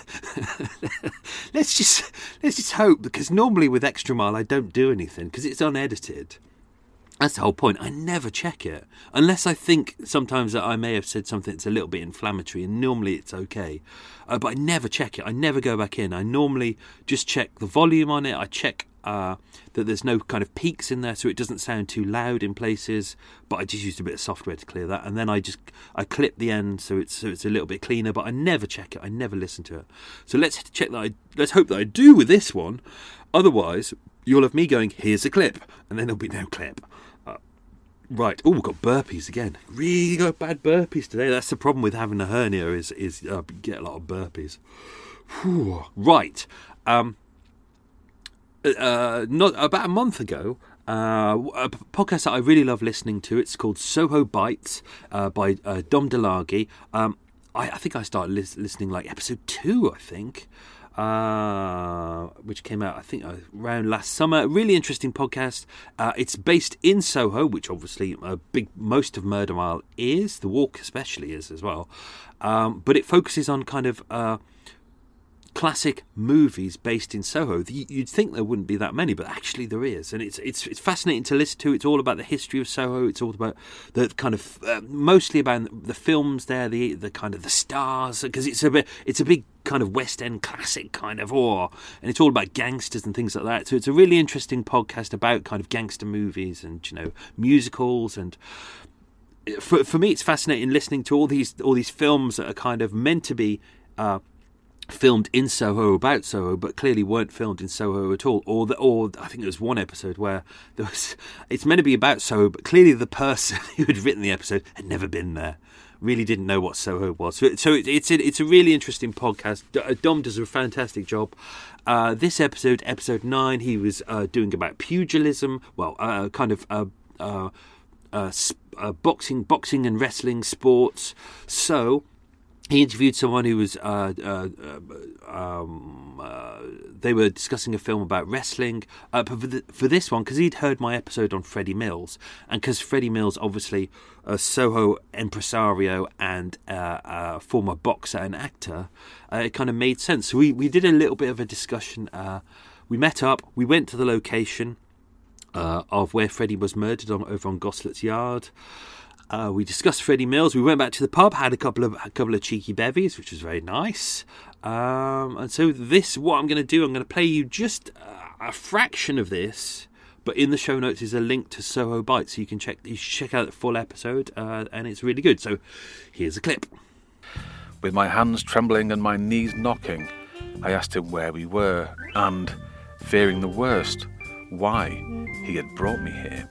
just hope, because normally with Extra Mile I don't do anything because it's unedited. That's the whole point. I never check it unless I think sometimes that I may have said something that's a little bit inflammatory, and normally it's okay. But I never check it. I never go back in. I normally just check the volume on it. I check that there's no kind of peaks in there so it doesn't sound too loud in places, but I just used a bit of software to clear that, and then I clip the end so it's a little bit cleaner, but I never check it. I never listen to it. So let's hope that I do with this one. Otherwise you'll have me going, here's a clip, and then there'll be no clip. Right. Oh, we've got burpees again. Really got bad burpees today. That's the problem with having a hernia is you get a lot of burpees. Whew. Right. Not about a month ago, a podcast that I really love listening to. It's called Soho Bites by Dom DeLargy. I think I started listening like episode 2, I think, which came out, I think, around last summer. A really interesting podcast. It's based in Soho, which obviously most of Murder Mile is. The Walk especially is as well. But it focuses on kind of classic movies based in Soho. You'd think there wouldn't be that many, but actually there is, and it's fascinating to listen to. It's all about the history of Soho. It's all about the kind of mostly about the films there, the kind of the stars, because it's a big kind of West End classic kind of and it's all about gangsters and things like that. So it's a really interesting podcast about kind of gangster movies and musicals, and for me it's fascinating listening to all these films that are kind of meant to be filmed in Soho, about Soho, but clearly weren't filmed in Soho at all. Or I think there was one episode where it's meant to be about Soho, but clearly the person who had written the episode had never been there, really didn't know what Soho was. So it's a really interesting podcast. Dom does a fantastic job. This episode 9, he was doing about pugilism. Well, boxing and wrestling sports. So he interviewed someone who was. They were discussing a film about wrestling. But for this one, because he'd heard my episode on Freddie Mills, and because Freddie Mills, obviously a Soho impresario and a former boxer and actor, it kind of made sense. So we did a little bit of a discussion. We met up. We went to the location of where Freddie was murdered over on Goslet's Yard. We discussed Freddie Mills. We went back to the pub, had a couple of cheeky bevies, which was very nice. And so what I'm going to do, I'm going to play you just a fraction of this, but in the show notes is a link to Soho Bites, so you can check out the full episode, and it's really good. So here's a clip. With my hands trembling and my knees knocking, I asked him where we were, and, fearing the worst, why he had brought me here.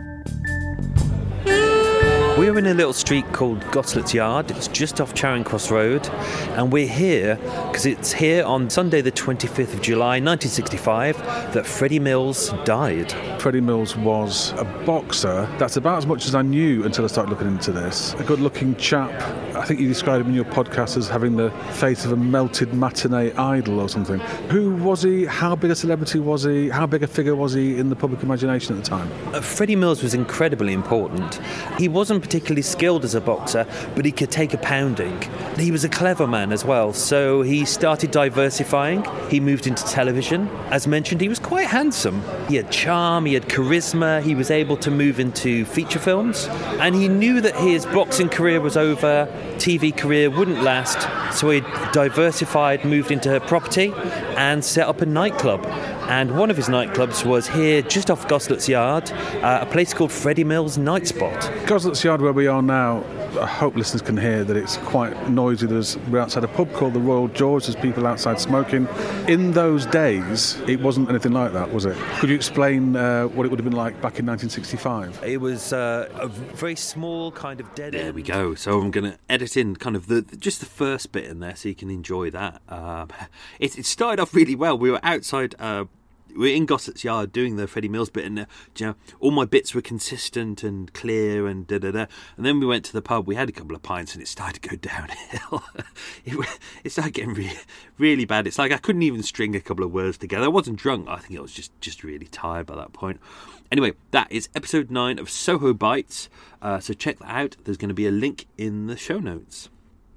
We're in a little street called Goslet's Yard. It's just off Charing Cross Road, and we're here because it's here on Sunday the 25th of July 1965 that Freddie Mills died. Freddie Mills was a boxer. That's about as much as I knew until I started looking into this. A good-looking chap. I think you described him in your podcast as having the face of a melted matinee idol or something. Who was he? How big a celebrity was he? How big a figure was he in the public imagination at the time? Freddie Mills was incredibly important. He wasn't particularly skilled as a boxer, but he could take a pounding. He was a clever man as well, so he started diversifying. He moved into television. As mentioned, he was quite handsome. He had charm, he had charisma, he was able to move into feature films, and he knew that his boxing career was over, TV career wouldn't last, so he diversified, moved into property, and set up a nightclub. And one of his nightclubs was here, just off Goslet's Yard, a place called Freddie Mills Night Spot. Goslet's Yard, where we are now, I hope listeners can hear that it's quite noisy. We're outside a pub called the Royal George. There's people outside smoking. In those days, it wasn't anything like that, was it? Could you explain what it would have been like back in 1965? It was a very small kind of dead end. There we go. So I'm going to edit in kind of just the first bit in there so you can enjoy that. It started off really well. We were outside. we're in Gossett's Yard doing the Freddie Mills bit, and all my bits were consistent and clear and da-da-da. And then we went to the pub, we had a couple of pints, and it started to go downhill. It started getting really bad. It's like I couldn't even string a couple of words together. I wasn't drunk. I think I was just really tired by that point. Anyway, that is episode 9 of Soho Bites. So check that out. There's going to be a link in the show notes.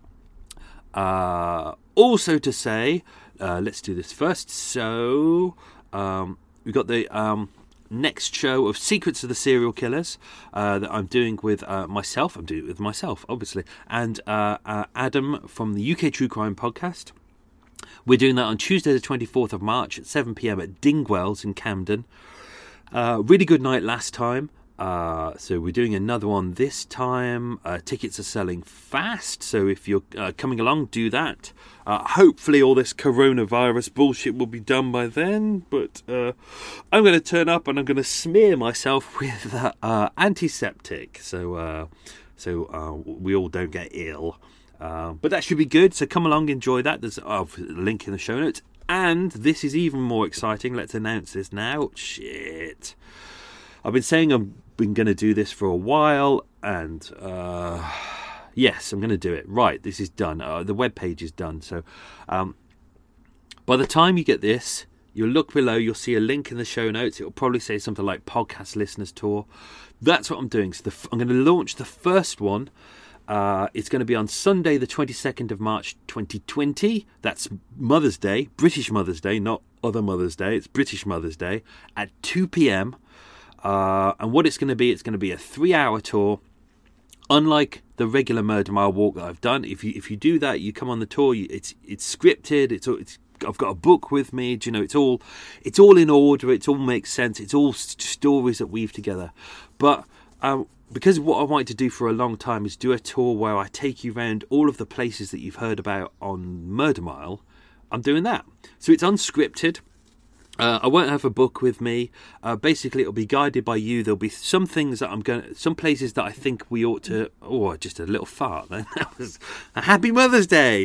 Also to say, let's do this first. So we've got the next show of Secrets of the Serial Killers that I'm doing with myself. I'm doing it with myself, obviously, and Adam from the UK True Crime Podcast. We're doing that on Tuesday the 24th of March at 7 p.m. at Dingwells in Camden. Really good night last time. So we're doing another one this time. Tickets are selling fast, so if you're coming along, do that. Hopefully all this coronavirus bullshit will be done by then, but I'm going to turn up and I'm going to smear myself with antiseptic, so we all don't get ill. But that should be good, so come along, enjoy that. There's a link in the show notes. And this is even more exciting. Let's announce this now. Shit. I've been saying I've been going to do this for a while, and yes, I'm going to do it. Right, this is done. The webpage is done. So by the time you get this, you'll look below, you'll see a link in the show notes. It'll probably say something like Podcast Listeners Tour. That's what I'm doing. So I'm going to launch the first one. It's going to be on Sunday the 22nd of March 2020. That's Mother's Day, British Mother's Day, not other Mother's Day. It's British Mother's Day at 2 p.m. And what it's going to be a 3-hour tour. Unlike the regular Murder Mile walk that I've done, if you do that, you come on the tour. It's scripted. I've got a book with me. It's all in order. It all makes sense. It's all stories that weave together. But because what I wanted to do for a long time is do a tour where I take you around all of the places that you've heard about on Murder Mile, I'm doing that. So it's unscripted. I won't have a book with me. Basically, it'll be guided by you. There'll be some things that some places that I think we ought to. Oh, just a little fart. Then that was a Happy Mother's Day.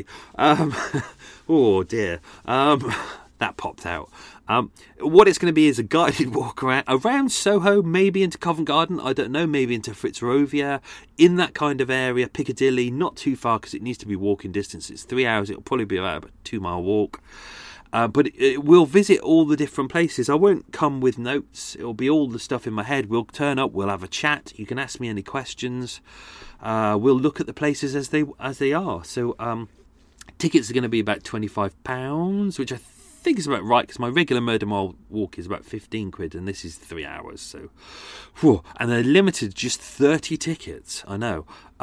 Oh dear. That popped out. What it's going to be is a guided walk around Soho, maybe into Covent Garden, I don't know, maybe into Fitzrovia, in that kind of area, Piccadilly, not too far because it needs to be walking distance. It's 3 hours, it'll probably be about a 2-mile walk. But we'll visit all the different places. I won't come with notes, it'll be all the stuff in my head. We'll turn up, we'll have a chat, you can ask me any questions. We'll look at the places as they are. So tickets are going to be about £25, which I think is about right, because my regular Murder Mile walk is about 15 quid and this is 3 hours, so and they're limited just 30 tickets, I know.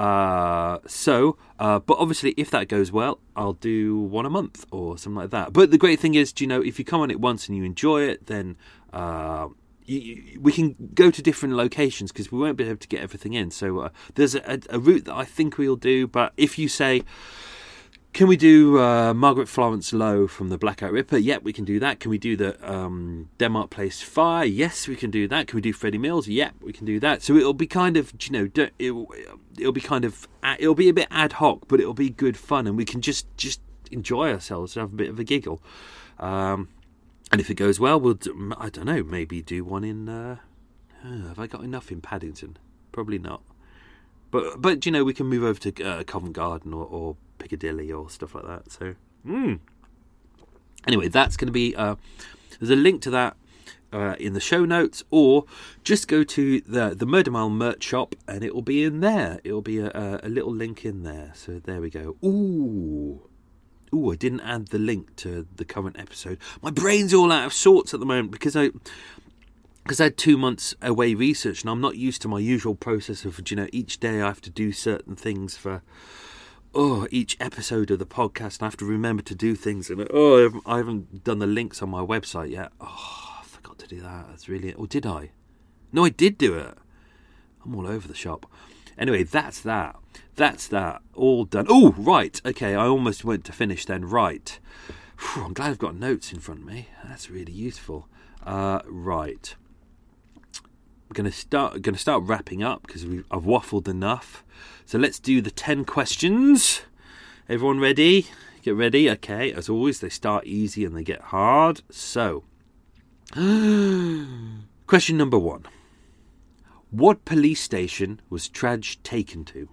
But obviously if that goes well, I'll do one a month or something like that. But the great thing is, if you come on it once and you enjoy it, then we can go to different locations because we won't be able to get everything in. So there's a route that I think we'll do, but if you say, can we do Margaret Florence Lowe from the Blackout Ripper? Yep, we can do that. Can we do the Denmark Place Fire? Yes, we can do that. Can we do Freddie Mills? Yep, we can do that. So it'll be kind of, it'll be a bit ad hoc, but it'll be good fun, and we can just enjoy ourselves and have a bit of a giggle. And if it goes well, we'll I don't know, maybe do one in. Have I got enough in Paddington? Probably not. But we can move over to Covent Garden or Piccadilly or stuff like that. So anyway, that's going to be there's a link to that in the show notes, or just go to the Murder Mile merch shop and it will be in there. It will be a little link in there. So there we go. Ooh, I didn't add the link to the current episode. My brain's all out of sorts at the moment because I had 2 months away research, and I'm not used to my usual process of, each day I have to do certain things for each episode of the podcast, and I have to remember to do things, and I haven't done the links on my website yet. I forgot to do that. That's really... Or did I? No, I did do it. I'm all over the shop. Anyway, that's that. All done. Oh, right. Okay, I almost went to finish then. Right. Whew, I'm glad I've got notes in front of me. That's really useful. Right. Going to start wrapping up because I've waffled enough. So let's do the 10 questions. Everyone ready? Get ready. Okay, as always, they start easy and they get hard. So Question number 1. What police station was Trudge taken to?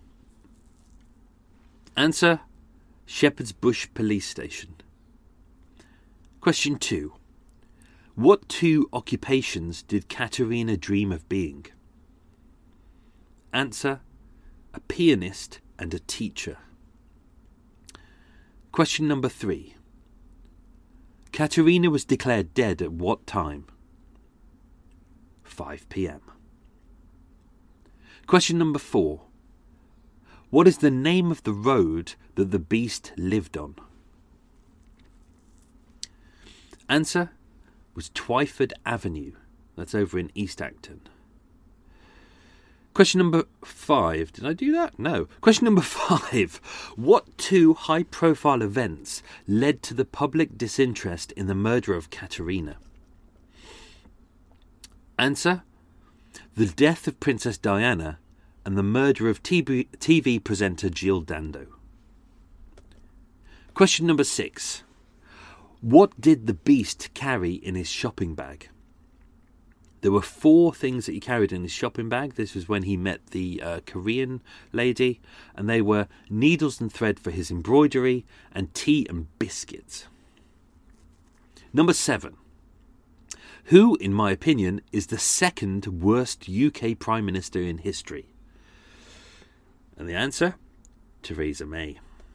Answer: Shepherd's Bush Police Station. Question 2. What 2 occupations did Katerina dream of being? Answer: a pianist and a teacher. Question number 3. Katerina was declared dead at what time? 5 p.m. Question number 4. What is the name of the road that the beast lived on? Answer was Twyford Avenue. That's over in East Acton. Question number 5. Did I do that? No. Question number 5. What 2 high-profile events led to the public disinterest in the murder of Katerina? Answer: the death of Princess Diana and the murder of TV presenter Jill Dando. Question number 6. What did the beast carry in his shopping bag? There were 4 things that he carried in his shopping bag. This was when he met the Korean lady, and they were needles and thread for his embroidery and tea and biscuits. Number 7. Who, in my opinion, is the 2nd worst UK Prime Minister in history? And the answer? Theresa May.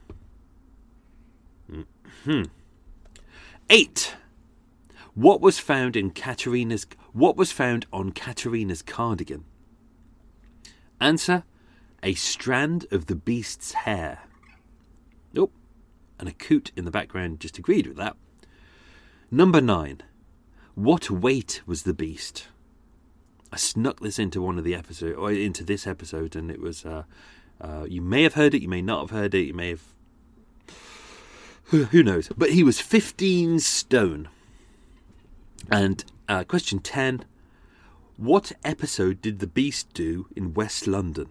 8. What was found on Katerina's cardigan? Answer: a strand of the beast's hair. Nope. And a coot in the background just agreed with that. Number 9. What weight was the beast? I snuck this into one of the episode, or into this episode, and it was. You may have heard it, you may not have heard it, you may have. Who knows? But he was 15 stone. And question 10. What episode did the beast do in West London?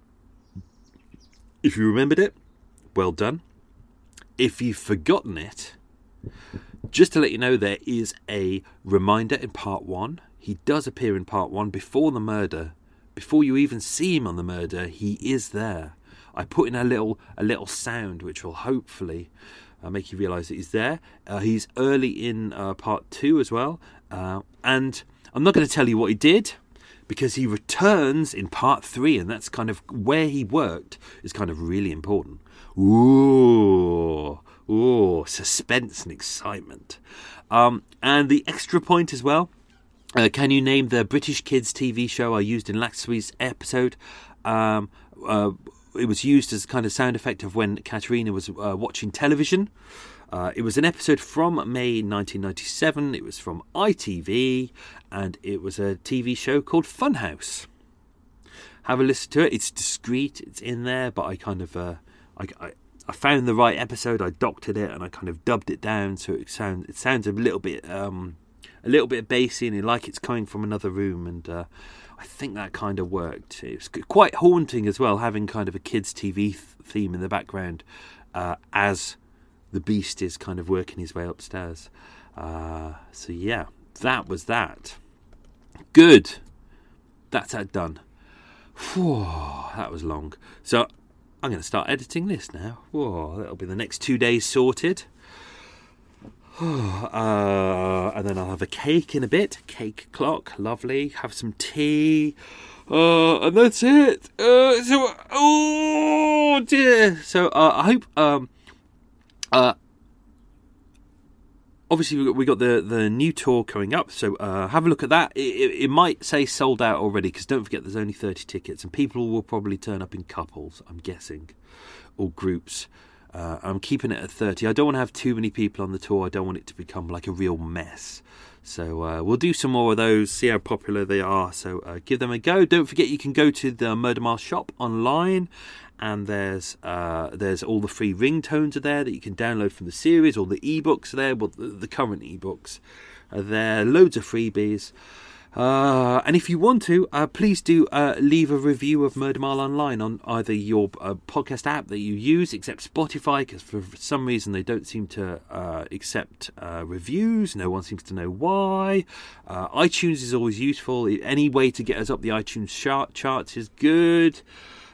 If you remembered it, well done. If you've forgotten it, just to let you know, there is a reminder in part 1. He does appear in part 1 before the murder. Before you even see him on the murder, he is there. I put in a little sound which will hopefully make you realise that he's there. He's early in part 2 as well. And I'm not going to tell you what he did, because he returns in part 3, and that's kind of where he worked is kind of really important. Ooh, suspense and excitement. And the extra point as well. Can you name the British Kids TV show I used in last week's episode? It was used as kind of sound effect of when Katerina was watching television. It was an episode from May 1997. It was from ITV, and it was a TV show called Funhouse. Have a listen to it. It's discreet. It's in there, but I kind of I found the right episode. I doctored it and I kind of dubbed it down so it sounds a little bit bassy and like it's coming from another room, and I think that kind of worked. It was quite haunting as well, having kind of a kids' TV theme in the background as the beast is kind of working his way upstairs. So yeah, that was that. Good. That's that done. Whew, that was long. So I'm going to start editing this now. Whoa, that'll be the next 2 days sorted. And then I'll have a cake in a bit. Cake clock, lovely. Have some tea. And that's it. Oh dear. So I hope. Obviously, we got the new tour coming up, so have a look at that. It might say sold out already, because don't forget there's only 30 tickets, and people will probably turn up in couples, I'm guessing, or groups. I'm keeping it at 30. I don't want to have too many people on the tour. I don't want it to become like a real mess. So we'll do some more of those, see how popular they are. So give them a go. Don't forget you can go to the Murder Mile shop online, and there's all the free ringtones are there that you can download from the series. All the ebooks are there, well, the current ebooks are there. Loads of freebies. And if you want to, please do leave a review of Murder Mile Online on either your podcast app that you use, except Spotify, because for some reason they don't seem to accept reviews. No one seems to know why. iTunes is always useful. Any way to get us up the iTunes charts is good.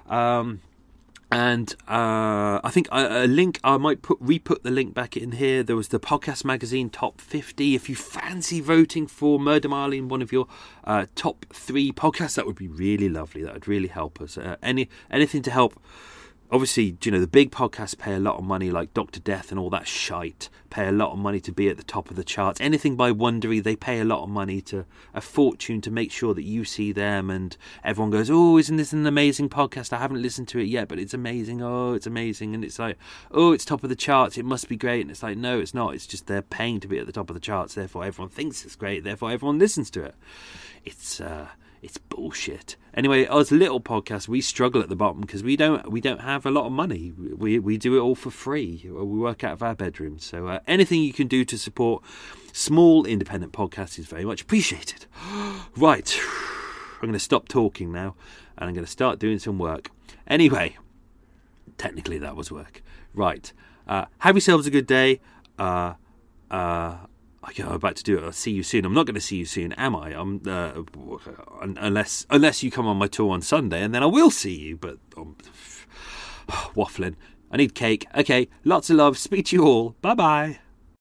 And I think a link, I might re-put the link back in here. There was the Podcast Magazine Top 50. If you fancy voting for Murder Mile in one of your top 3 podcasts, that would be really lovely. That would really help us. Anything to help. Obviously, the big podcasts pay a lot of money, like Dr. Death and all that shite, pay a lot of money to be at the top of the charts. Anything by Wondery, they pay a lot of money, a fortune, to make sure that you see them, and everyone goes, oh, isn't this an amazing podcast? I haven't listened to it yet, but it's amazing. Oh, it's amazing. And it's like, oh, it's top of the charts, it must be great. And it's like, no, it's not. It's just they're paying to be at the top of the charts, therefore everyone thinks it's great, therefore everyone listens to it. It's bullshit. Anyway, us little podcasts, we struggle at the bottom because we don't have a lot of money. We do it all for free. We work out of our bedrooms. So anything you can do to support small independent podcasts is very much appreciated. Right, I'm going to stop talking now, and I'm going to start doing some work. Anyway, technically that was work. Right, have yourselves a good day. I'm about to do it. I'll see you soon. I'm not going to see you soon, am I? Unless you come on my tour on Sunday, and then I will see you. But I'm waffling. I need cake. Okay, lots of love. Speak to you all. Bye-bye.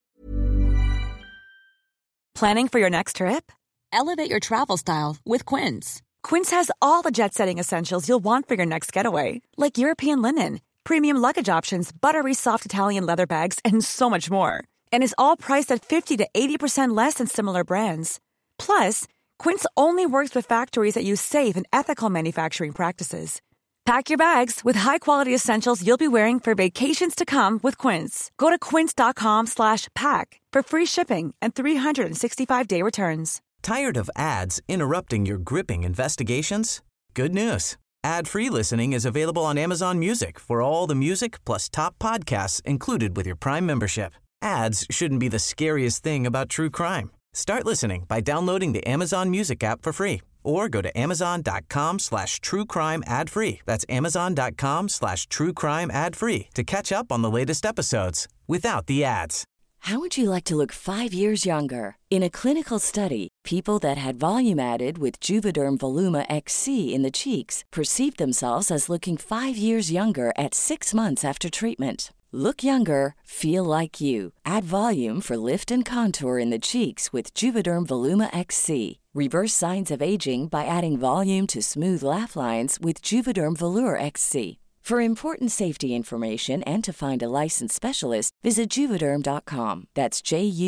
Planning for your next trip? Elevate your travel style with Quince. Quince has all the jet-setting essentials you'll want for your next getaway, like European linen, premium luggage options, buttery soft Italian leather bags, and so much more. And is all priced at 50 to 80% less than similar brands. Plus, Quince only works with factories that use safe and ethical manufacturing practices. Pack your bags with high-quality essentials you'll be wearing for vacations to come with Quince. Go to quince.com/pack for free shipping and 365-day returns. Tired of ads interrupting your gripping investigations? Good news. Ad-free listening is available on Amazon Music for all the music plus top podcasts included with your Prime membership. Ads shouldn't be the scariest thing about true crime. Start listening by downloading the Amazon Music app for free or go to amazon.com/truecrime ad-free. That's amazon.com/truecrime ad-free to catch up on the latest episodes without the ads. How would you like to look 5 years younger? In a clinical study, people that had volume added with Juvederm Voluma XC in the cheeks perceived themselves as looking 5 years younger at 6 months after treatment. Look younger, feel like you. Add volume for lift and contour in the cheeks with Juvederm Voluma XC. Reverse signs of aging by adding volume to smooth laugh lines with Juvederm Volure XC. For important safety information and to find a licensed specialist, visit Juvederm.com. That's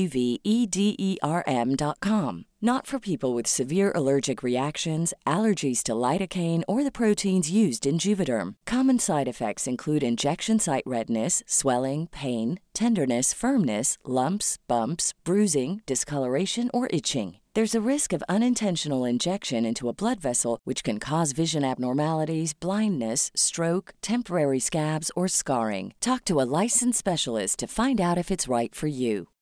JUVEDERM.com. Not for people with severe allergic reactions, allergies to lidocaine, or the proteins used in Juvederm. Common side effects include injection site redness, swelling, pain, tenderness, firmness, lumps, bumps, bruising, discoloration, or itching. There's a risk of unintentional injection into a blood vessel, which can cause vision abnormalities, blindness, stroke, temporary scabs, or scarring. Talk to a licensed specialist to find out if it's right for you.